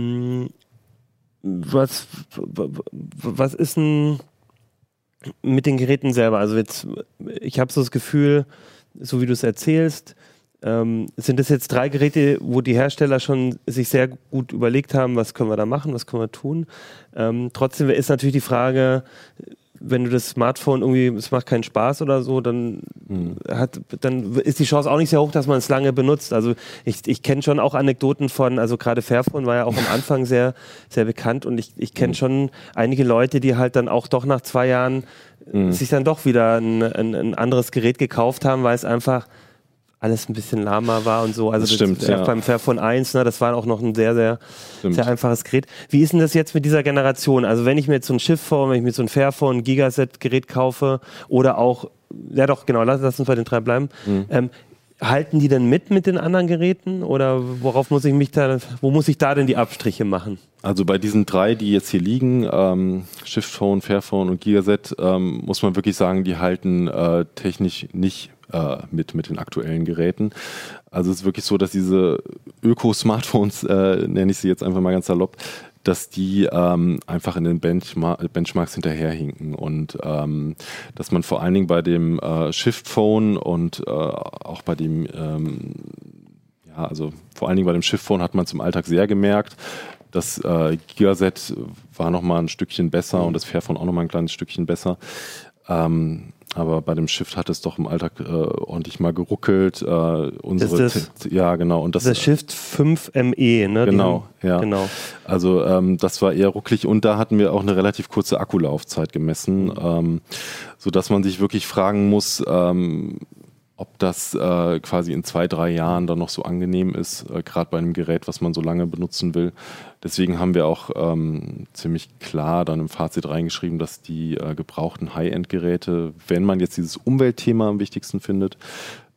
Was ist denn mit den Geräten selber? Also ich habe so das Gefühl, so wie du es erzählst, sind das jetzt 3 Geräte, wo die Hersteller schon sich sehr gut überlegt haben, was können wir da machen, was können wir tun. Trotzdem ist natürlich die Frage, wenn du das Smartphone irgendwie, es macht keinen Spaß oder so, dann ist die Chance auch nicht sehr hoch, dass man es lange benutzt. Also ich kenne schon auch Anekdoten also gerade Fairphone war ja auch am Anfang sehr, sehr bekannt und ich kenne schon einige Leute, die halt dann auch doch nach 2 Jahren sich dann doch wieder ein anderes Gerät gekauft haben, weil es einfach alles ein bisschen lahmer war und so. Also das stimmt, beim Fairphone 1, das war auch noch ein sehr, sehr, sehr einfaches Gerät. Wie ist denn das jetzt mit dieser Generation? Also wenn ich mir jetzt so ein Shiftphone, wenn ich mir so ein Fairphone, ein Gigaset-Gerät kaufe oder auch, lass uns bei den 3 bleiben, halten die denn mit den anderen Geräten oder wo muss ich da denn die Abstriche machen? Also bei diesen 3, die jetzt hier liegen, Shiftphone, Fairphone und Gigaset, muss man wirklich sagen, die halten technisch nicht mit den aktuellen Geräten. Also es ist wirklich so, dass diese Öko-Smartphones, nenne ich sie jetzt einfach mal ganz salopp, dass die einfach in den Benchmarks hinterherhinken und dass man vor allen Dingen bei dem Shiftphone und auch bei dem vor allen Dingen bei dem Shiftphone hat man zum Alltag sehr gemerkt, das Gigaset war nochmal ein Stückchen besser und das Fairphone auch nochmal ein kleines Stückchen besser. Aber bei dem Shift hat es doch im Alltag ordentlich mal geruckelt. Und das Shift 5 ME, ne? Genau, Genau. Also das war eher ruckelig und da hatten wir auch eine relativ kurze Akkulaufzeit gemessen, sodass man sich wirklich fragen muss, ob das quasi in 2-3 Jahren dann noch so angenehm ist, gerade bei einem Gerät, was man so lange benutzen will. Deswegen haben wir auch ziemlich klar dann im Fazit reingeschrieben, dass die gebrauchten High-End-Geräte, wenn man jetzt dieses Umweltthema am wichtigsten findet,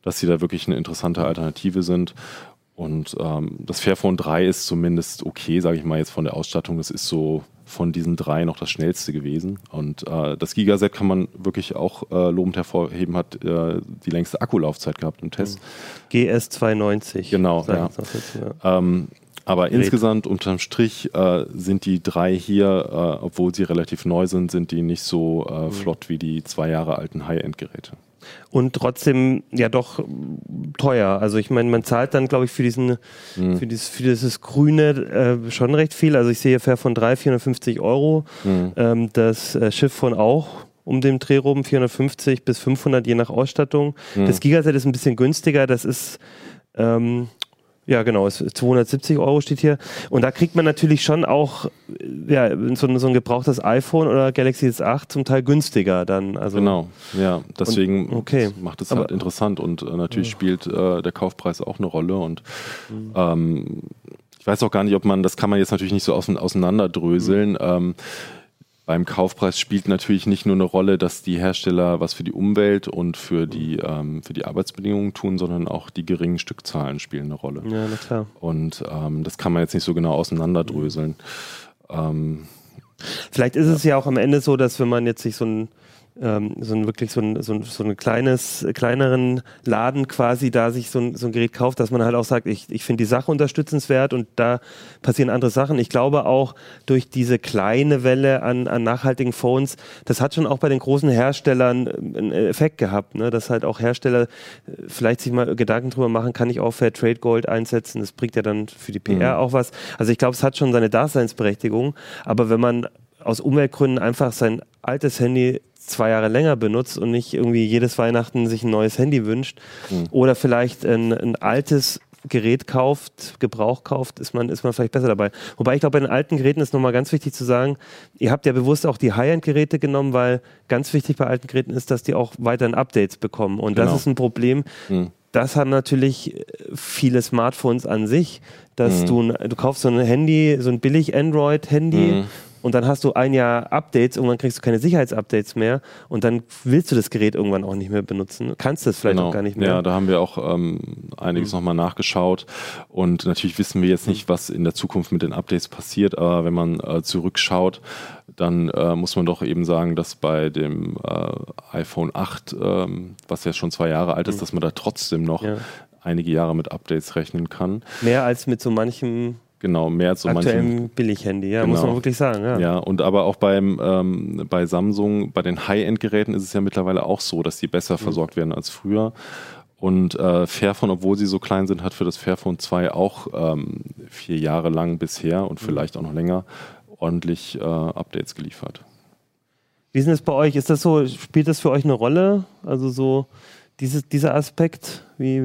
dass sie da wirklich eine interessante Alternative sind. Und das Fairphone 3 ist zumindest okay, sage ich mal jetzt von der Ausstattung. Das ist so von diesen 3 noch das schnellste gewesen. Und das Gigaset kann man wirklich auch lobend hervorheben, hat die längste Akkulaufzeit gehabt im Test. GS290. Genau, ja. Aber insgesamt unterm Strich sind die 3 hier, obwohl sie relativ neu sind die nicht so flott wie die 2 Jahre alten High-End-Geräte. Und trotzdem ja doch teuer. Also ich meine, man zahlt dann, glaube ich, für dieses Grüne schon recht viel. Also ich sehe Fairphone 3 450 €. Das Schiffphone auch um den Dreh rum 450 bis 500 je nach Ausstattung. Das Gigaset ist ein bisschen günstiger. Das ist ja, genau, 270 € steht hier. Und da kriegt man natürlich schon auch ja, so ein gebrauchtes iPhone oder Galaxy S8 zum Teil günstiger dann. Also genau, ja, deswegen macht es halt interessant und natürlich spielt der Kaufpreis auch eine Rolle und ich weiß auch gar nicht, ob man, das kann man jetzt natürlich nicht so auseinanderdröseln. Beim Kaufpreis spielt natürlich nicht nur eine Rolle, dass die Hersteller was für die Umwelt und für die Arbeitsbedingungen tun, sondern auch die geringen Stückzahlen spielen eine Rolle. Ja, na klar. Und das kann man jetzt nicht so genau auseinanderdröseln. Vielleicht ist es ja auch am Ende so, dass wenn man jetzt sich so ein kleineren Laden quasi da sich so ein Gerät kauft, dass man halt auch sagt, ich finde die Sache unterstützenswert und da passieren andere Sachen. Ich glaube auch durch diese kleine Welle an nachhaltigen Phones, das hat schon auch bei den großen Herstellern einen Effekt gehabt, ne? Dass halt auch Hersteller vielleicht sich mal Gedanken drüber machen, kann ich auch Fairtrade Gold einsetzen, das bringt ja dann für die PR auch was. Also ich glaube, es hat schon seine Daseinsberechtigung, aber wenn man aus Umweltgründen einfach sein altes Handy 2 Jahre länger benutzt und nicht irgendwie jedes Weihnachten sich ein neues Handy wünscht oder vielleicht ein altes Gerät kauft, Gebrauch kauft, ist man vielleicht besser dabei. Wobei ich glaube, bei den alten Geräten ist nochmal ganz wichtig zu sagen, ihr habt ja bewusst auch die High-End-Geräte genommen, weil ganz wichtig bei alten Geräten ist, dass die auch weiterhin Updates bekommen. Und das ist ein Problem. Das haben natürlich viele Smartphones an sich, dass du kaufst so ein Handy, so ein billig Android-Handy und dann hast du ein Jahr Updates, irgendwann kriegst du keine Sicherheitsupdates mehr und dann willst du das Gerät irgendwann auch nicht mehr benutzen. Kannst das vielleicht auch gar nicht mehr. Ja, da haben wir auch einiges nochmal nachgeschaut und natürlich wissen wir jetzt nicht, was in der Zukunft mit den Updates passiert, aber wenn man zurückschaut, dann muss man doch eben sagen, dass bei dem iPhone 8, was ja schon 2 Jahre alt ist, dass man da trotzdem noch einige Jahre mit Updates rechnen kann. Mehr als mit so manchem mehr als so manchem Billig-Handy, muss man wirklich sagen. Ja, und aber auch bei Samsung, bei den High-End-Geräten ist es ja mittlerweile auch so, dass die besser versorgt werden als früher. Und Fairphone, obwohl sie so klein sind, hat für das Fairphone 2 auch 4 Jahre lang bisher und vielleicht auch noch länger ordentlich Updates geliefert. Wie ist denn das bei euch? Ist das so, spielt das für euch eine Rolle? Also so dieser Aspekt,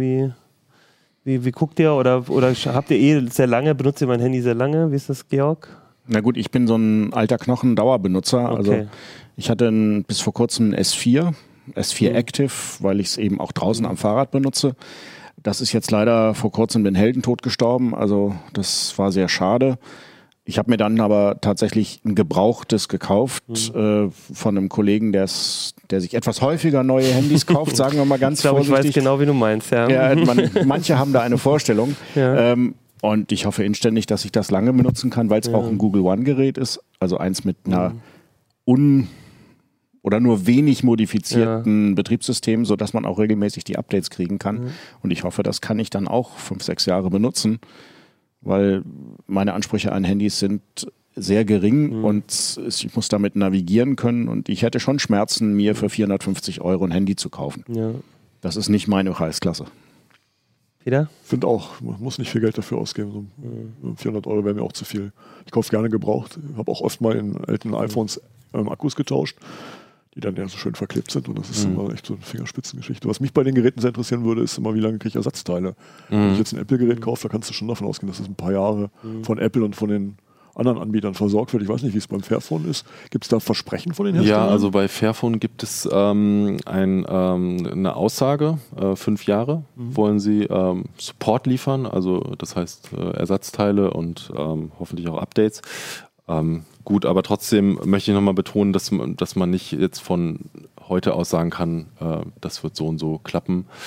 wie guckt ihr oder habt ihr sehr lange, benutzt ihr mein Handy sehr lange? Wie ist das, Georg? Na gut, ich bin so ein alter Knochen-Dauerbenutzer. Okay. Also ich hatte bis vor kurzem S4 Active, weil ich es eben auch draußen am Fahrrad benutze. Das ist jetzt leider vor kurzem den Heldentod gestorben. Also das war sehr schade. Ich habe mir dann aber tatsächlich ein gebrauchtes gekauft von einem Kollegen, der sich etwas häufiger neue Handys kauft, sagen wir mal ganz vorsichtig. Ich weiß genau, wie du meinst, ja. Manche haben da eine Vorstellung. Ja. Und ich hoffe inständig, dass ich das lange benutzen kann, weil es auch ein Google One-Gerät ist. Also eins mit einer oder nur wenig modifizierten Betriebssystem, sodass man auch regelmäßig die Updates kriegen kann. Und ich hoffe, das kann ich dann auch 5-6 Jahre benutzen, weil meine Ansprüche an Handys sind sehr gering und ich muss damit navigieren können und ich hätte schon Schmerzen, mir für 450 € ein Handy zu kaufen. Ja. Das ist nicht meine Preisklasse. Peter? Ich finde auch, man muss nicht viel Geld dafür ausgeben. So 400 € wäre mir auch zu viel. Ich kaufe gerne gebraucht. Ich habe auch oft mal in alten iPhones Akkus getauscht, die dann ja so schön verklebt sind und das ist immer echt so eine Fingerspitzengeschichte. Was mich bei den Geräten sehr interessieren würde, ist immer, wie lange kriege ich Ersatzteile. Wenn ich jetzt ein Apple-Gerät kaufe, da kannst du schon davon ausgehen, dass es ein paar Jahre von Apple und von den anderen Anbietern versorgt wird. Ich weiß nicht, wie es beim Fairphone ist. Gibt es da Versprechen von den Herstellern? Ja, also bei Fairphone gibt es eine Aussage, 5 Jahre wollen sie Support liefern, also das heißt Ersatzteile und hoffentlich auch Updates. Gut, aber trotzdem möchte ich nochmal betonen, dass man nicht jetzt von heute aus sagen kann, das wird so und so klappen.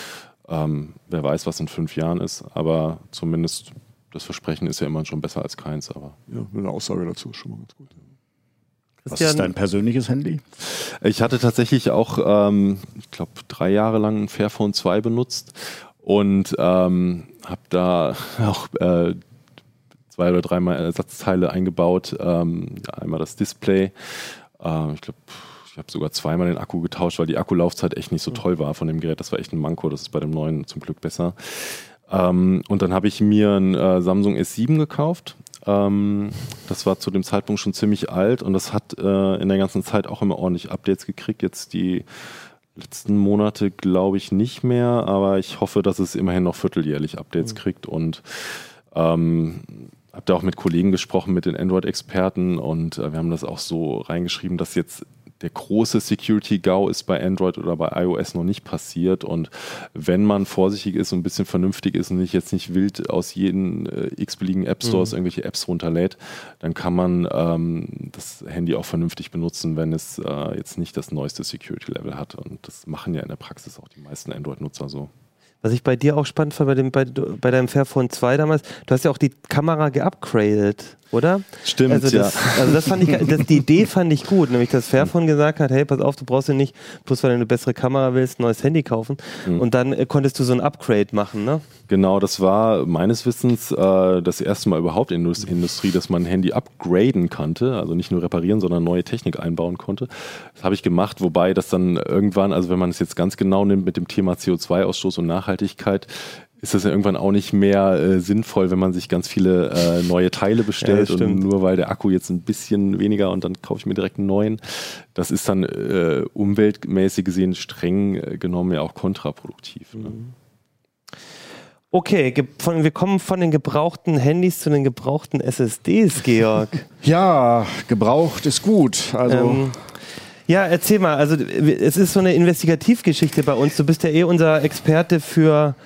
Wer weiß, was in 5 Jahren ist, aber zumindest das Versprechen ist ja immer schon besser als keins. Aber ja, eine Aussage dazu ist schon mal ganz gut. Was ist dein persönliches Handy? Ich hatte tatsächlich auch, ich glaube, 3 Jahre lang ein Fairphone 2 benutzt und habe da auch 2 oder 3 Mal Ersatzteile eingebaut. Einmal das Display. Ich glaube, ich habe sogar 2-mal den Akku getauscht, weil die Akkulaufzeit echt nicht so toll war von dem Gerät. Das war echt ein Manko. Das ist bei dem neuen zum Glück besser. Und dann habe ich mir ein Samsung S7 gekauft. Das war zu dem Zeitpunkt schon ziemlich alt und das hat in der ganzen Zeit auch immer ordentlich Updates gekriegt. Jetzt die letzten Monate glaube ich nicht mehr, aber ich hoffe, dass es immerhin noch vierteljährlich Updates kriegt und habe da auch mit Kollegen gesprochen, mit den Android-Experten und wir haben das auch so reingeschrieben, dass jetzt der große Security-GAU ist bei Android oder bei iOS noch nicht passiert und wenn man vorsichtig ist und ein bisschen vernünftig ist und jetzt nicht wild aus jeden x-beliebigen App-Stores irgendwelche Apps runterlädt, dann kann man das Handy auch vernünftig benutzen, wenn es jetzt nicht das neueste Security-Level hat und das machen ja in der Praxis auch die meisten Android-Nutzer so. Was ich bei dir auch spannend fand, bei deinem Fairphone 2 damals, du hast ja auch die Kamera geupgradet, oder? Stimmt, also das fand ich, die Idee fand ich gut, nämlich dass Fairphone gesagt hat, hey, pass auf, du brauchst ja nicht, bloß weil du eine bessere Kamera willst, ein neues Handy kaufen und dann konntest du so ein Upgrade machen, ne? Genau, das war meines Wissens das erste Mal überhaupt in der Industrie, dass man ein Handy upgraden konnte, also nicht nur reparieren, sondern neue Technik einbauen konnte. Das habe ich gemacht, wobei das dann irgendwann, also wenn man es jetzt ganz genau nimmt mit dem Thema CO2-Ausstoß und Nachhaltigkeit, ist das ja irgendwann auch nicht mehr sinnvoll, wenn man sich ganz viele neue Teile bestellt und nur weil der Akku jetzt ein bisschen weniger und dann kaufe ich mir direkt einen neuen. Das ist dann umweltmäßig gesehen streng genommen ja auch kontraproduktiv. Ne? Okay, wir kommen von den gebrauchten Handys zu den gebrauchten SSDs, Georg. Ja, gebraucht ist gut. Also ja, erzähl mal. Also es ist so eine Investigativgeschichte bei uns. Du bist ja unser Experte für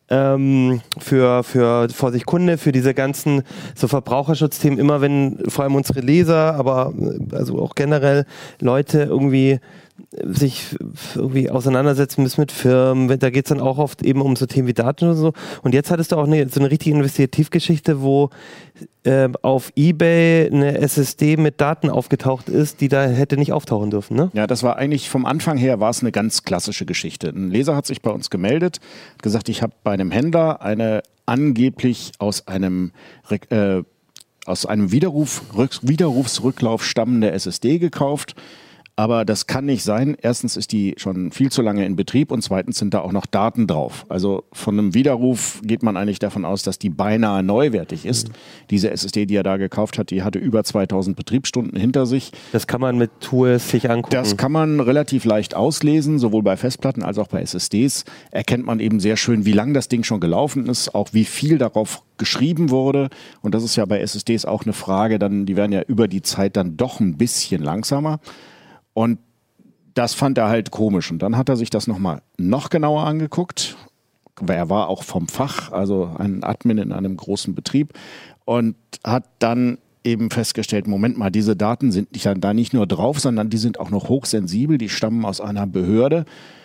Vorsicht Kunde, für diese ganzen so Verbraucherschutzthemen. Immer wenn vor allem unsere Leser, aber also auch generell Leute irgendwie sich irgendwie auseinandersetzen müssen mit Firmen, da geht es dann auch oft eben um so Themen wie Daten und so. Und jetzt hattest du auch so eine richtige Investigativgeschichte, wo auf eBay eine SSD mit Daten aufgetaucht ist, die da hätte nicht auftauchen dürfen, ne? Ja, das war eigentlich vom Anfang her war es eine ganz klassische Geschichte. Ein Leser hat sich bei uns gemeldet, gesagt, ich habe bei einem Händler eine angeblich aus einem Widerrufsrücklauf stammende SSD gekauft. Aber das kann nicht sein. Erstens ist die schon viel zu lange in Betrieb und zweitens sind da auch noch Daten drauf. Also von einem Widerruf geht man eigentlich davon aus, dass die beinahe neuwertig ist. Diese SSD, die er da gekauft hat, die hatte über 2000 Betriebsstunden hinter sich. Das kann man mit Tools sich angucken. Das kann man relativ leicht auslesen, sowohl bei Festplatten als auch bei SSDs. Erkennt man eben sehr schön, wie lang das Ding schon gelaufen ist, auch wie viel darauf geschrieben wurde. Und das ist ja bei SSDs auch eine Frage, die werden ja über die Zeit dann doch ein bisschen langsamer. Und das fand er halt komisch. Und dann hat er sich das noch genauer angeguckt. Er war auch vom Fach, also ein Admin in einem großen Betrieb. Und hat dann eben festgestellt, Moment mal, diese Daten sind da nicht nur drauf, sondern die sind auch noch hochsensibel. Die stammen aus einer Behörde.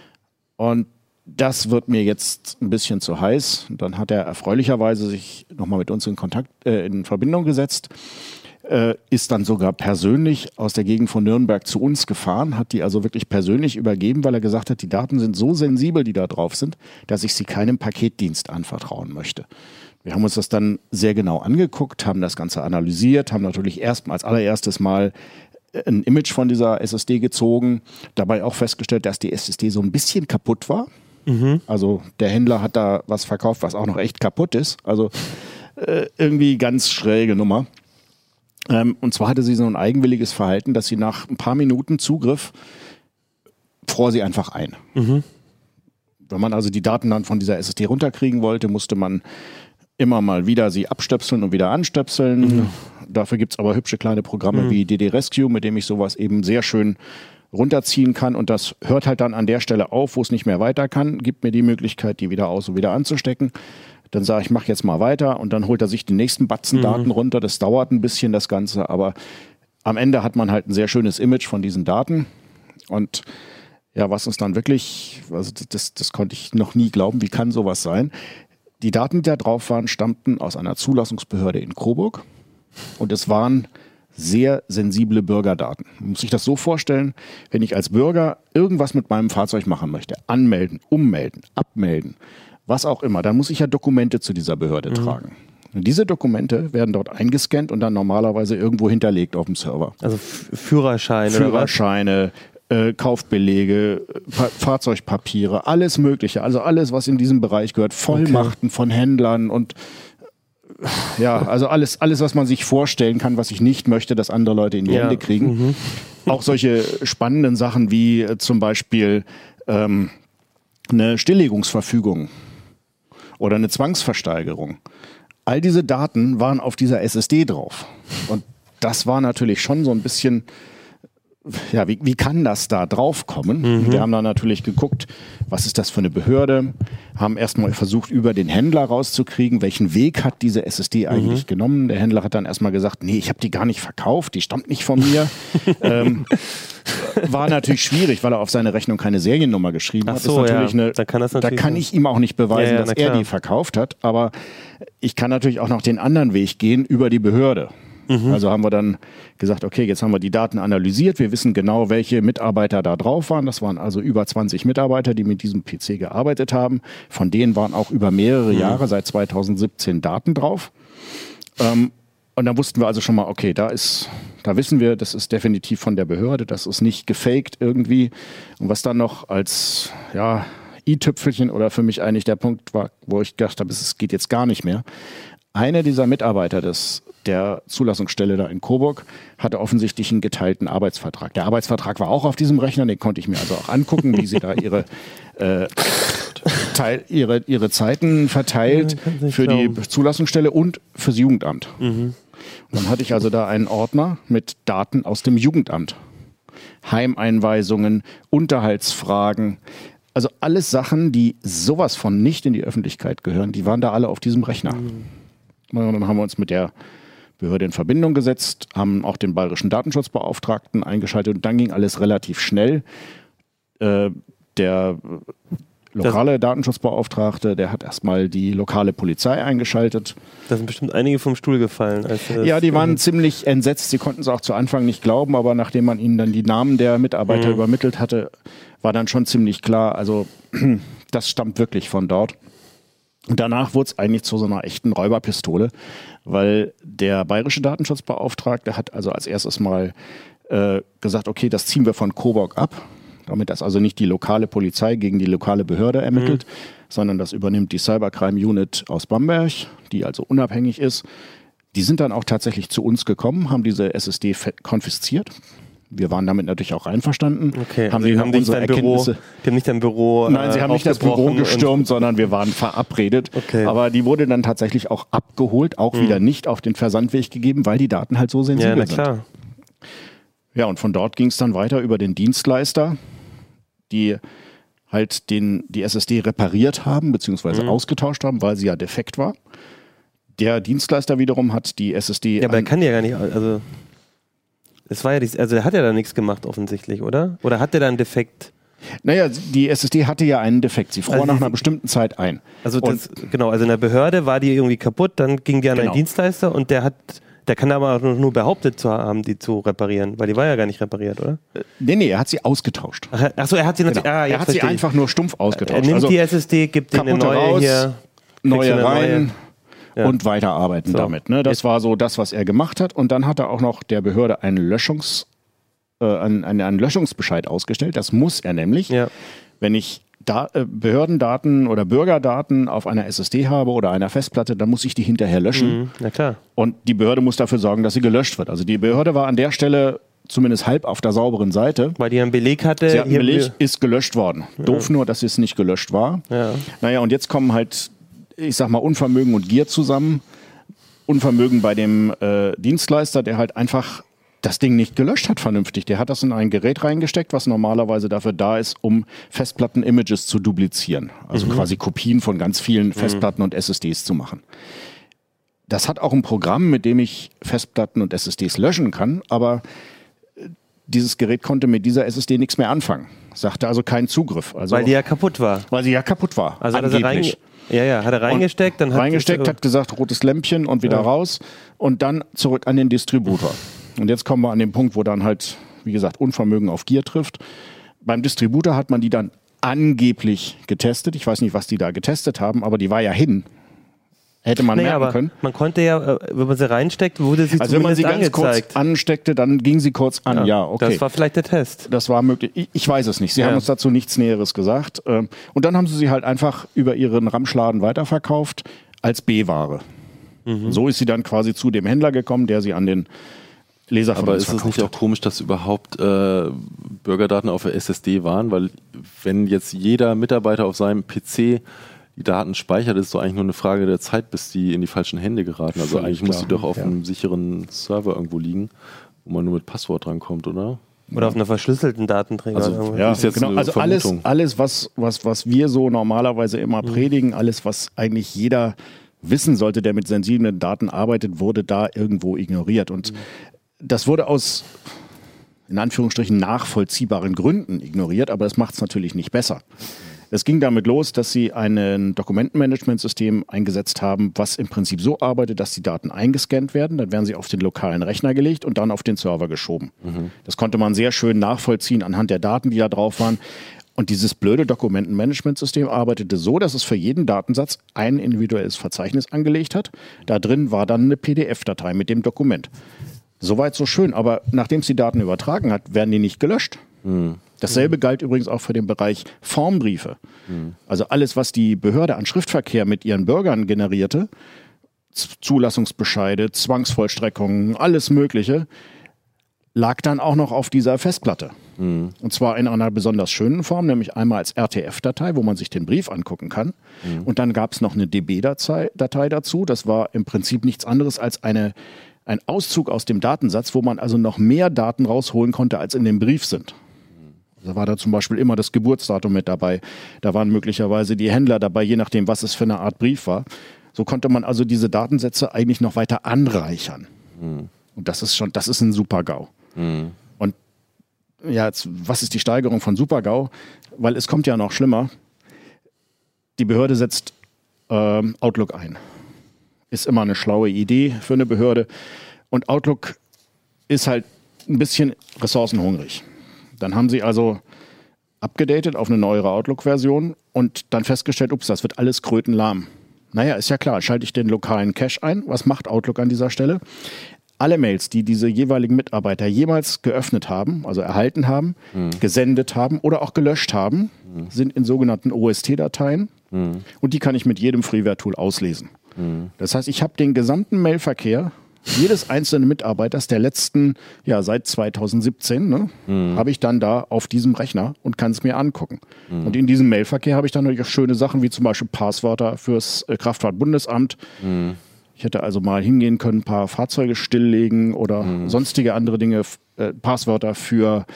Und das wird mir jetzt ein bisschen zu heiß. Und dann hat er erfreulicherweise sich nochmal mit uns in Verbindung gesetzt. Ist dann sogar persönlich aus der Gegend von Nürnberg zu uns gefahren, hat die also wirklich persönlich übergeben, weil er gesagt hat, die Daten sind so sensibel, die da drauf sind, dass ich sie keinem Paketdienst anvertrauen möchte. Wir haben uns das dann sehr genau angeguckt, haben das Ganze analysiert, haben natürlich als allererstes Mal ein Image von dieser SSD gezogen, dabei auch festgestellt, dass die SSD so ein bisschen kaputt war. Also der Händler hat da was verkauft, was auch noch echt kaputt ist. Also irgendwie ganz schräge Nummer. Und zwar hatte sie so ein eigenwilliges Verhalten, dass sie nach ein paar Minuten Zugriff fror sie einfach ein. Wenn man also die Daten dann von dieser SSD runterkriegen wollte, musste man immer mal wieder sie abstöpseln und wieder anstöpseln. Dafür gibt es aber hübsche kleine Programme wie DD Rescue, mit dem ich sowas eben sehr schön runterziehen kann. Und das hört halt dann an der Stelle auf, wo es nicht mehr weiter kann, gibt mir die Möglichkeit, die wieder aus und wieder anzustecken. Dann sage ich, mach jetzt mal weiter und dann holt er sich den nächsten Batzen Daten runter. Das dauert ein bisschen, das Ganze, aber am Ende hat man halt ein sehr schönes Image von diesen Daten. Und ja, was uns dann wirklich, also das konnte ich noch nie glauben, wie kann sowas sein? Die Daten, die da drauf waren, stammten aus einer Zulassungsbehörde in Coburg und es waren sehr sensible Bürgerdaten. Man muss sich das so vorstellen, wenn ich als Bürger irgendwas mit meinem Fahrzeug machen möchte, anmelden, ummelden, abmelden, was auch immer, dann muss ich ja Dokumente zu dieser Behörde tragen. Und diese Dokumente werden dort eingescannt und dann normalerweise irgendwo hinterlegt auf dem Server. Also Führerscheine. Führerscheine, Kaufbelege, Fahrzeugpapiere, alles Mögliche. Also alles, was in diesem Bereich gehört. Vollmachten von Händlern und ja, also alles, was man sich vorstellen kann, was ich nicht möchte, dass andere Leute in die Hände kriegen. Auch solche spannenden Sachen wie zum Beispiel eine Stilllegungsverfügung oder eine Zwangsversteigerung. All diese Daten waren auf dieser SSD drauf. Und das war natürlich schon so ein bisschen, ja, wie kann das da drauf kommen? Wir haben dann natürlich geguckt, was ist das für eine Behörde, haben erstmal versucht, über den Händler rauszukriegen, welchen Weg hat diese SSD eigentlich genommen. Der Händler hat dann erstmal gesagt, nee, ich habe die gar nicht verkauft, die stammt nicht von mir. War natürlich schwierig, weil er auf seine Rechnung keine Seriennummer geschrieben hat. So, ist natürlich da kann ich ihm auch nicht beweisen, dass er die verkauft hat, aber ich kann natürlich auch noch den anderen Weg gehen über die Behörde. Also haben wir dann gesagt, okay, jetzt haben wir die Daten analysiert, wir wissen genau, welche Mitarbeiter da drauf waren. Das waren also über 20 Mitarbeiter, die mit diesem PC gearbeitet haben. Von denen waren auch über mehrere Jahre, seit 2017, Daten drauf. Und dann wussten wir also schon mal, okay, da wissen wir, das ist definitiv von der Behörde, das ist nicht gefaked irgendwie. Und was dann noch als i-Tüpfelchen oder für mich eigentlich der Punkt war, wo ich gedacht habe, es geht jetzt gar nicht mehr. Einer dieser Mitarbeiter der Zulassungsstelle da in Coburg hatte offensichtlich einen geteilten Arbeitsvertrag. Der Arbeitsvertrag war auch auf diesem Rechner, den konnte ich mir also auch angucken, wie sie da ihre Zeiten verteilt für die Zulassungsstelle und fürs Jugendamt. Und dann hatte ich also da einen Ordner mit Daten aus dem Jugendamt. Heimeinweisungen, Unterhaltsfragen, also alles Sachen, die sowas von nicht in die Öffentlichkeit gehören, die waren da alle auf diesem Rechner. Und dann haben wir uns mit der Behörde in Verbindung gesetzt, haben auch den bayerischen Datenschutzbeauftragten eingeschaltet und dann ging alles relativ schnell. Der lokale Datenschutzbeauftragte, der hat erstmal die lokale Polizei eingeschaltet. Da sind bestimmt einige vom Stuhl gefallen. Ja, die waren ziemlich entsetzt. Sie konnten es auch zu Anfang nicht glauben, aber nachdem man ihnen dann die Namen der Mitarbeiter übermittelt hatte, war dann schon ziemlich klar, also das stammt wirklich von dort. Und danach wurde es eigentlich zu so einer echten Räuberpistole, weil der bayerische Datenschutzbeauftragte hat also als erstes mal gesagt, okay, das ziehen wir von Coburg ab, damit das also nicht die lokale Polizei gegen die lokale Behörde ermittelt, sondern das übernimmt die Cybercrime Unit aus Bamberg, die also unabhängig ist. Die sind dann auch tatsächlich zu uns gekommen, haben diese SSD konfisziert. Wir waren damit natürlich auch einverstanden. Okay, haben die haben nicht dein Büro Nein, sie haben nicht das Büro gestürmt, sondern wir waren verabredet. Okay. Aber die wurde dann tatsächlich auch abgeholt, auch wieder nicht auf den Versandweg gegeben, weil die Daten halt so sensibel sind. Klar. Ja, und von dort ging es dann weiter über den Dienstleister, die halt die SSD repariert haben, beziehungsweise ausgetauscht haben, weil sie ja defekt war. Der Dienstleister wiederum hat die SSD... Ja, aber er kann ja gar nicht... Also es war ja er hat ja da nichts gemacht offensichtlich, oder? Oder hat der da einen Defekt? Naja, die SSD hatte ja einen Defekt. Sie fror nach einer bestimmten Zeit ein. Also also in der Behörde war die irgendwie kaputt, dann ging die an einen Dienstleister und der kann aber nur behauptet zu haben, die zu reparieren, weil die war ja gar nicht repariert, oder? Nee, er hat sie ausgetauscht. Achso, er hat sie natürlich... Er hat sie einfach nur stumpf ausgetauscht. Er nimmt die SSD, gibt denen eine neue raus, hier, neue rein... und weiterarbeiten damit. Ne? Das war so das, was er gemacht hat. Und dann hat er auch noch der Behörde einen Löschungsbescheid ausgestellt. Das muss er nämlich. Ja. Wenn ich Behördendaten oder Bürgerdaten auf einer SSD habe oder einer Festplatte, dann muss ich die hinterher löschen. Na klar. Und die Behörde muss dafür sorgen, dass sie gelöscht wird. Also die Behörde war an der Stelle zumindest halb auf der sauberen Seite. Weil die einen Beleg hatte. Sie hat einen Beleg, ist gelöscht worden. Ja. Doof nur, dass es nicht gelöscht war. Ja. Naja, und jetzt kommen halt, ich sag mal, Unvermögen und Gier zusammen. Unvermögen bei dem Dienstleister, der halt einfach das Ding nicht gelöscht hat vernünftig. Der hat das in ein Gerät reingesteckt, was normalerweise dafür da ist, um Festplatten-Images zu duplizieren. Also quasi Kopien von ganz vielen Festplatten und SSDs zu machen. Das hat auch ein Programm, mit dem ich Festplatten und SSDs löschen kann, aber dieses Gerät konnte mit dieser SSD nichts mehr anfangen. Sagte also keinen Zugriff. Also, weil die ja kaputt war. Weil sie ja kaputt war. Also hat er reingesteckt, dann hat gesagt, rotes Lämpchen und wieder raus und dann zurück an den Distributor. Und jetzt kommen wir an den Punkt, wo dann halt, wie gesagt, Unvermögen auf Gier trifft. Beim Distributor hat man die dann angeblich getestet. Ich weiß nicht, was die da getestet haben, aber die war ja hin. Hätte man merken können. Man konnte ja, wenn man sie reinsteckt, wurde sie also zumindest wenn man sie ganz angezeigt. kurz ansteckte, dann ging sie kurz an. Ja, okay. Das war vielleicht der Test. Das war möglich. Ich weiß es nicht. Sie haben uns dazu nichts Näheres gesagt. Und dann haben sie halt einfach über ihren Ramschladen weiterverkauft als B-Ware. So ist sie dann quasi zu dem Händler gekommen, der sie an den Leser von uns verkauft. Aber ist es nicht auch komisch, dass überhaupt Bürgerdaten auf der SSD waren? Weil wenn jetzt jeder Mitarbeiter auf seinem PC die Daten speichert, ist es doch eigentlich nur eine Frage der Zeit, bis die in die falschen Hände geraten. Also eigentlich muss die doch auf einem sicheren Server irgendwo liegen, wo man nur mit Passwort drankommt, oder? Oder auf einer verschlüsselten Datenträger. Also, ist jetzt genau. Also alles was wir so normalerweise immer predigen, alles, was eigentlich jeder wissen sollte, der mit sensiblen Daten arbeitet, wurde da irgendwo ignoriert. Und das wurde aus, in Anführungsstrichen, nachvollziehbaren Gründen ignoriert, aber das macht es natürlich nicht besser. Es ging damit los, dass sie ein Dokumentenmanagementsystem eingesetzt haben, was im Prinzip so arbeitet, dass die Daten eingescannt werden, dann werden sie auf den lokalen Rechner gelegt und dann auf den Server geschoben. Das konnte man sehr schön nachvollziehen anhand der Daten, die da drauf waren. Und dieses blöde Dokumentenmanagementsystem arbeitete so, dass es für jeden Datensatz ein individuelles Verzeichnis angelegt hat. Da drin war dann eine PDF-Datei mit dem Dokument. Soweit so schön, aber nachdem es die Daten übertragen hat, werden die nicht gelöscht. Dasselbe galt übrigens auch für den Bereich Formbriefe. Also alles, was die Behörde an Schriftverkehr mit ihren Bürgern generierte, Zulassungsbescheide, Zwangsvollstreckungen, alles Mögliche, lag dann auch noch auf dieser Festplatte. Und zwar in einer besonders schönen Form, nämlich einmal als RTF-Datei, wo man sich den Brief angucken kann. Und dann gab es noch eine DB-Datei dazu. Das war im Prinzip nichts anderes als ein Auszug aus dem Datensatz, wo man also noch mehr Daten rausholen konnte, als in dem Brief sind. Da war da zum Beispiel immer das Geburtsdatum mit dabei. Da waren möglicherweise die Händler dabei, je nachdem, was es für eine Art Brief war. So konnte man also diese Datensätze eigentlich noch weiter anreichern. Und das ist ein Super-GAU. Und ja, jetzt, was ist die Steigerung von Super-GAU? Weil es kommt ja noch schlimmer. Die Behörde setzt Outlook ein. Ist immer eine schlaue Idee für eine Behörde. Und Outlook ist halt ein bisschen ressourcenhungrig. Dann haben sie also abgedatet auf eine neuere Outlook-Version und dann festgestellt, ups, das wird alles krötenlahm. Naja, ist ja klar, schalte ich den lokalen Cache ein. Was macht Outlook an dieser Stelle? Alle Mails, die diese jeweiligen Mitarbeiter jemals geöffnet haben, also erhalten haben, gesendet haben oder auch gelöscht haben, sind in sogenannten OST-Dateien und die kann ich mit jedem Freeware-Tool auslesen. Das heißt, ich habe den gesamten Mailverkehr jedes einzelnen Mitarbeiters der letzten, seit 2017, habe ich dann da auf diesem Rechner und kann es mir angucken. Und in diesem Mailverkehr habe ich dann natürlich auch schöne Sachen, wie zum Beispiel Passwörter fürs Kraftfahrtbundesamt. Ich hätte also mal hingehen können, ein paar Fahrzeuge stilllegen oder sonstige andere Dinge, Passwörter für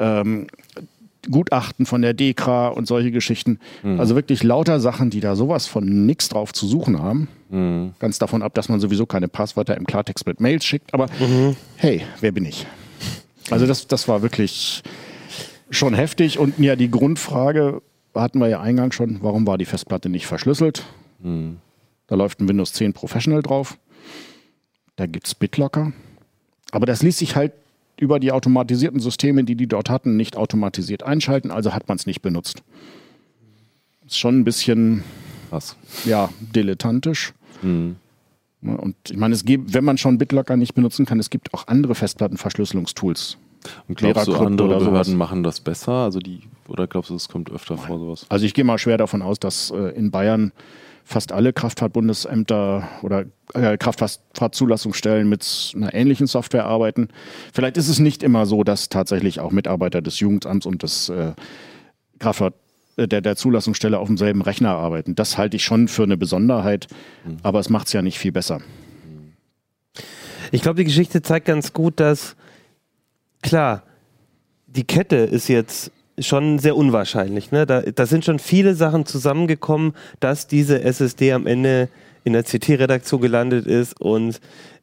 Gutachten von der DEKRA und solche Geschichten. Also wirklich lauter Sachen, die da sowas von nichts drauf zu suchen haben. Ganz davon ab, dass man sowieso keine Passwörter im Klartext mit Mails schickt. Aber hey, wer bin ich? Also das war wirklich schon heftig. Und ja, die Grundfrage hatten wir ja eingangs schon, warum war die Festplatte nicht verschlüsselt? Da läuft ein Windows 10 Professional drauf. Da gibt es BitLocker. Aber das ließ sich halt über die automatisierten Systeme, die dort hatten, nicht automatisiert einschalten, also hat man es nicht benutzt. Ist schon ein bisschen dilettantisch. Und ich meine, wenn man schon BitLocker nicht benutzen kann, es gibt auch andere Festplattenverschlüsselungstools. Und glaubst du, andere Behörden machen das besser? Oder glaubst du, es kommt öfter vor sowas? Also ich gehe mal schwer davon aus, dass in Bayern fast alle Kraftfahrtbundesämter oder Kraftfahrtzulassungsstellen mit einer ähnlichen Software arbeiten. Vielleicht ist es nicht immer so, dass tatsächlich auch Mitarbeiter des Jugendamts und des der Zulassungsstelle auf demselben Rechner arbeiten. Das halte ich schon für eine Besonderheit, aber es macht es ja nicht viel besser. Ich glaube, die Geschichte zeigt ganz gut, dass, klar, die Kette ist jetzt schon sehr unwahrscheinlich. Ne? Da sind schon viele Sachen zusammengekommen, dass diese SSD am Ende in der CT-Redaktion gelandet ist und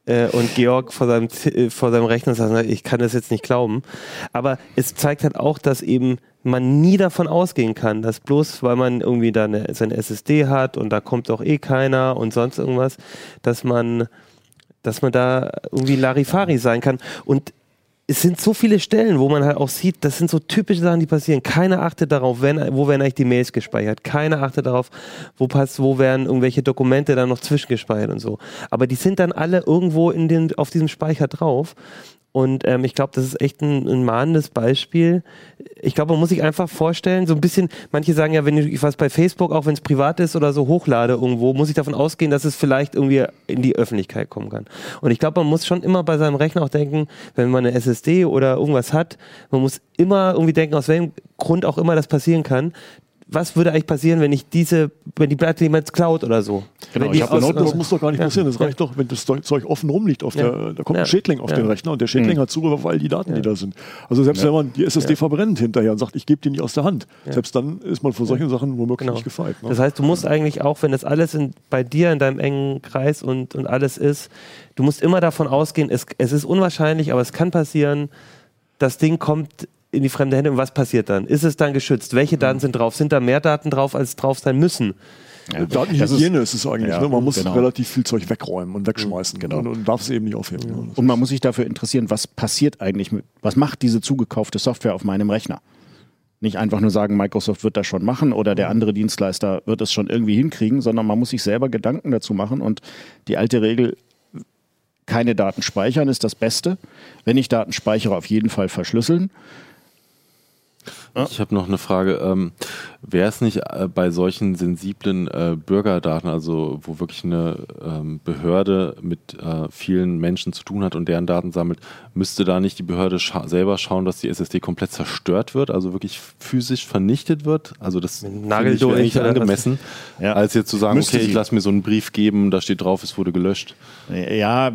und Georg vor seinem Rechner sagt, ich kann das jetzt nicht glauben. Aber es zeigt halt auch, dass eben man nie davon ausgehen kann, dass bloß weil man irgendwie da seine SSD hat und da kommt auch eh keiner und sonst irgendwas, dass man da irgendwie Larifari sein kann. Und es sind so viele Stellen, wo man halt auch sieht, das sind so typische Sachen, die passieren. Keiner achtet darauf, wo werden eigentlich die Mails gespeichert. Keiner achtet darauf, wo werden irgendwelche Dokumente dann noch zwischengespeichert und so. Aber die sind dann alle irgendwo auf diesem Speicher drauf. Und ich glaube, das ist echt ein mahnendes Beispiel. Ich glaube, man muss sich einfach vorstellen, so ein bisschen, manche sagen ja, wenn ich was bei Facebook, auch wenn es privat ist oder so, hochlade irgendwo, muss ich davon ausgehen, dass es vielleicht irgendwie in die Öffentlichkeit kommen kann. Und ich glaube, man muss schon immer bei seinem Rechner auch denken, wenn man eine SSD oder irgendwas hat, man muss immer irgendwie denken, aus welchem Grund auch immer das passieren kann. Was würde eigentlich passieren, wenn die Platte jemand klaut oder so? Genau, das muss doch gar nicht passieren. Das reicht doch, wenn das Zeug offen rumliegt. Da kommt ein Schädling auf den Rechner und der Schädling hat Zugriff auf all die Daten, die da sind. Also selbst wenn man die SSD verbrennt hinterher und sagt, ich gebe die nicht aus der Hand, selbst dann ist man vor solchen Sachen womöglich nicht gefeit. Ne? Das heißt, du musst eigentlich auch, wenn das alles bei dir in deinem engen Kreis und alles ist, du musst immer davon ausgehen, es ist unwahrscheinlich, aber es kann passieren, das Ding kommt in die fremde Hände und was passiert dann? Ist es dann geschützt? Welche Daten sind drauf? Sind da mehr Daten drauf, als drauf sein müssen? Ja, Datenhygiene ist es eigentlich. Ne? Man muss relativ viel Zeug wegräumen und wegschmeißen und darf es eben nicht aufheben. Ja. Und man muss sich dafür interessieren, was passiert eigentlich, was macht diese zugekaufte Software auf meinem Rechner? Nicht einfach nur sagen, Microsoft wird das schon machen oder der andere Dienstleister wird es schon irgendwie hinkriegen, sondern man muss sich selber Gedanken dazu machen und die alte Regel, keine Daten speichern ist das Beste. Wenn ich Daten speichere, auf jeden Fall verschlüsseln. Ich habe noch eine Frage. Wäre es nicht bei solchen sensiblen Bürgerdaten, also wo wirklich eine Behörde mit vielen Menschen zu tun hat und deren Daten sammelt, müsste da nicht die Behörde selber schauen, dass die SSD komplett zerstört wird, also wirklich physisch vernichtet wird? Also das finde ich eigentlich angemessen, als jetzt zu sagen, okay, ich lasse mir so einen Brief geben, da steht drauf, es wurde gelöscht. Ja,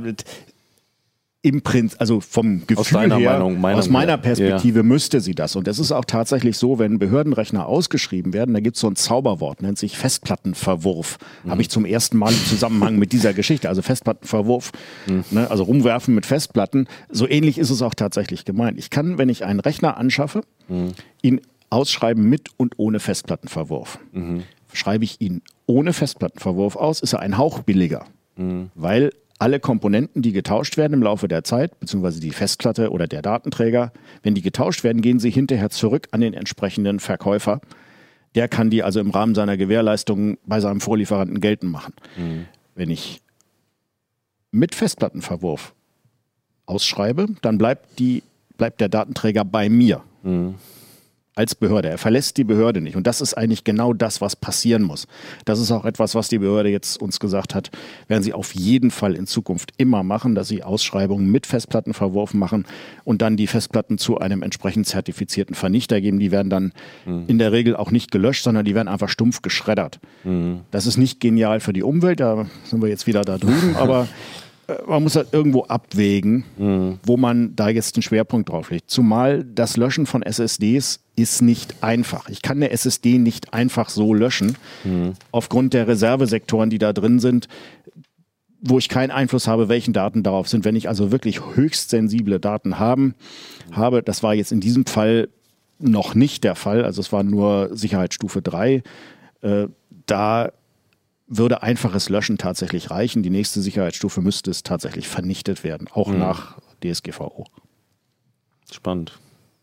im Prinzip, also vom Gefühl her, aus meiner Perspektive müsste sie das. Und es ist auch tatsächlich so, wenn Behördenrechner ausgeschrieben werden, da gibt es so ein Zauberwort, nennt sich Festplattenverwurf. Habe ich zum ersten Mal im Zusammenhang mit dieser Geschichte, also Festplattenverwurf, ne, also rumwerfen mit Festplatten. So ähnlich ist es auch tatsächlich gemeint. Ich kann, wenn ich einen Rechner anschaffe, ihn ausschreiben mit und ohne Festplattenverwurf. Schreibe ich ihn ohne Festplattenverwurf aus, ist er ein Hauch billiger, weil alle Komponenten, die getauscht werden im Laufe der Zeit, beziehungsweise die Festplatte oder der Datenträger, wenn die getauscht werden, gehen sie hinterher zurück an den entsprechenden Verkäufer. Der kann die also im Rahmen seiner Gewährleistung bei seinem Vorlieferanten geltend machen. Wenn ich mit Festplattenverwurf ausschreibe, dann bleibt der Datenträger bei mir. Als Behörde. Er verlässt die Behörde nicht. Und das ist eigentlich genau das, was passieren muss. Das ist auch etwas, was die Behörde jetzt uns gesagt hat, werden sie auf jeden Fall in Zukunft immer machen, dass sie Ausschreibungen mit Festplattenverwurf machen und dann die Festplatten zu einem entsprechend zertifizierten Vernichter geben. Die werden dann in der Regel auch nicht gelöscht, sondern die werden einfach stumpf geschreddert. Das ist nicht genial für die Umwelt, da sind wir jetzt wieder da drüben, aber man muss halt irgendwo abwägen, wo man da jetzt einen Schwerpunkt drauf legt. Zumal das Löschen von SSDs ist nicht einfach. Ich kann eine SSD nicht einfach so löschen, aufgrund der Reservesektoren, die da drin sind, wo ich keinen Einfluss habe, welchen Daten darauf sind. Wenn ich also wirklich höchst sensible Daten habe, das war jetzt in diesem Fall noch nicht der Fall, also es war nur Sicherheitsstufe 3, da würde einfaches Löschen tatsächlich reichen. Die nächste Sicherheitsstufe müsste es tatsächlich vernichtet werden, auch nach DSGVO. Spannend.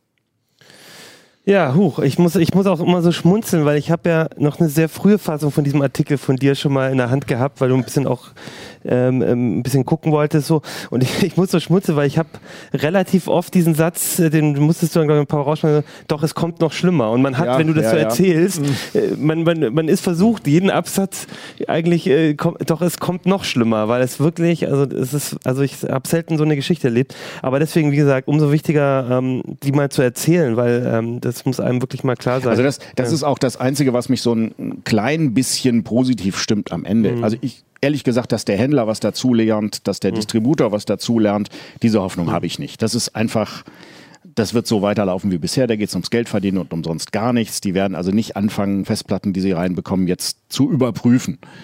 Ja, ich muss auch immer so schmunzeln, weil ich habe ja noch eine sehr frühe Fassung von diesem Artikel von dir schon mal in der Hand gehabt, weil du ein bisschen auch ein bisschen gucken wolltest so. Und ich muss so schmunzeln, weil ich habe relativ oft diesen Satz, den musstest du dann glaube ich ein paar rausschneiden, doch es kommt noch schlimmer. Und man hat, wenn du das so erzählst, man ist versucht, jeden Absatz eigentlich, doch es kommt noch schlimmer, weil es wirklich, also ich habe selten so eine Geschichte erlebt, aber deswegen, wie gesagt, umso wichtiger, die mal zu erzählen, weil das muss einem wirklich mal klar sein. Also das ist auch das Einzige, was mich so ein klein bisschen positiv stimmt am Ende. Also ehrlich gesagt, dass der Händler was dazulernt, dass der Distributor was dazulernt, diese Hoffnung habe ich nicht. Das ist einfach, das wird so weiterlaufen wie bisher. Da geht es ums Geld verdienen und umsonst gar nichts. Die werden also nicht anfangen, Festplatten, die sie reinbekommen, jetzt zu überprüfen.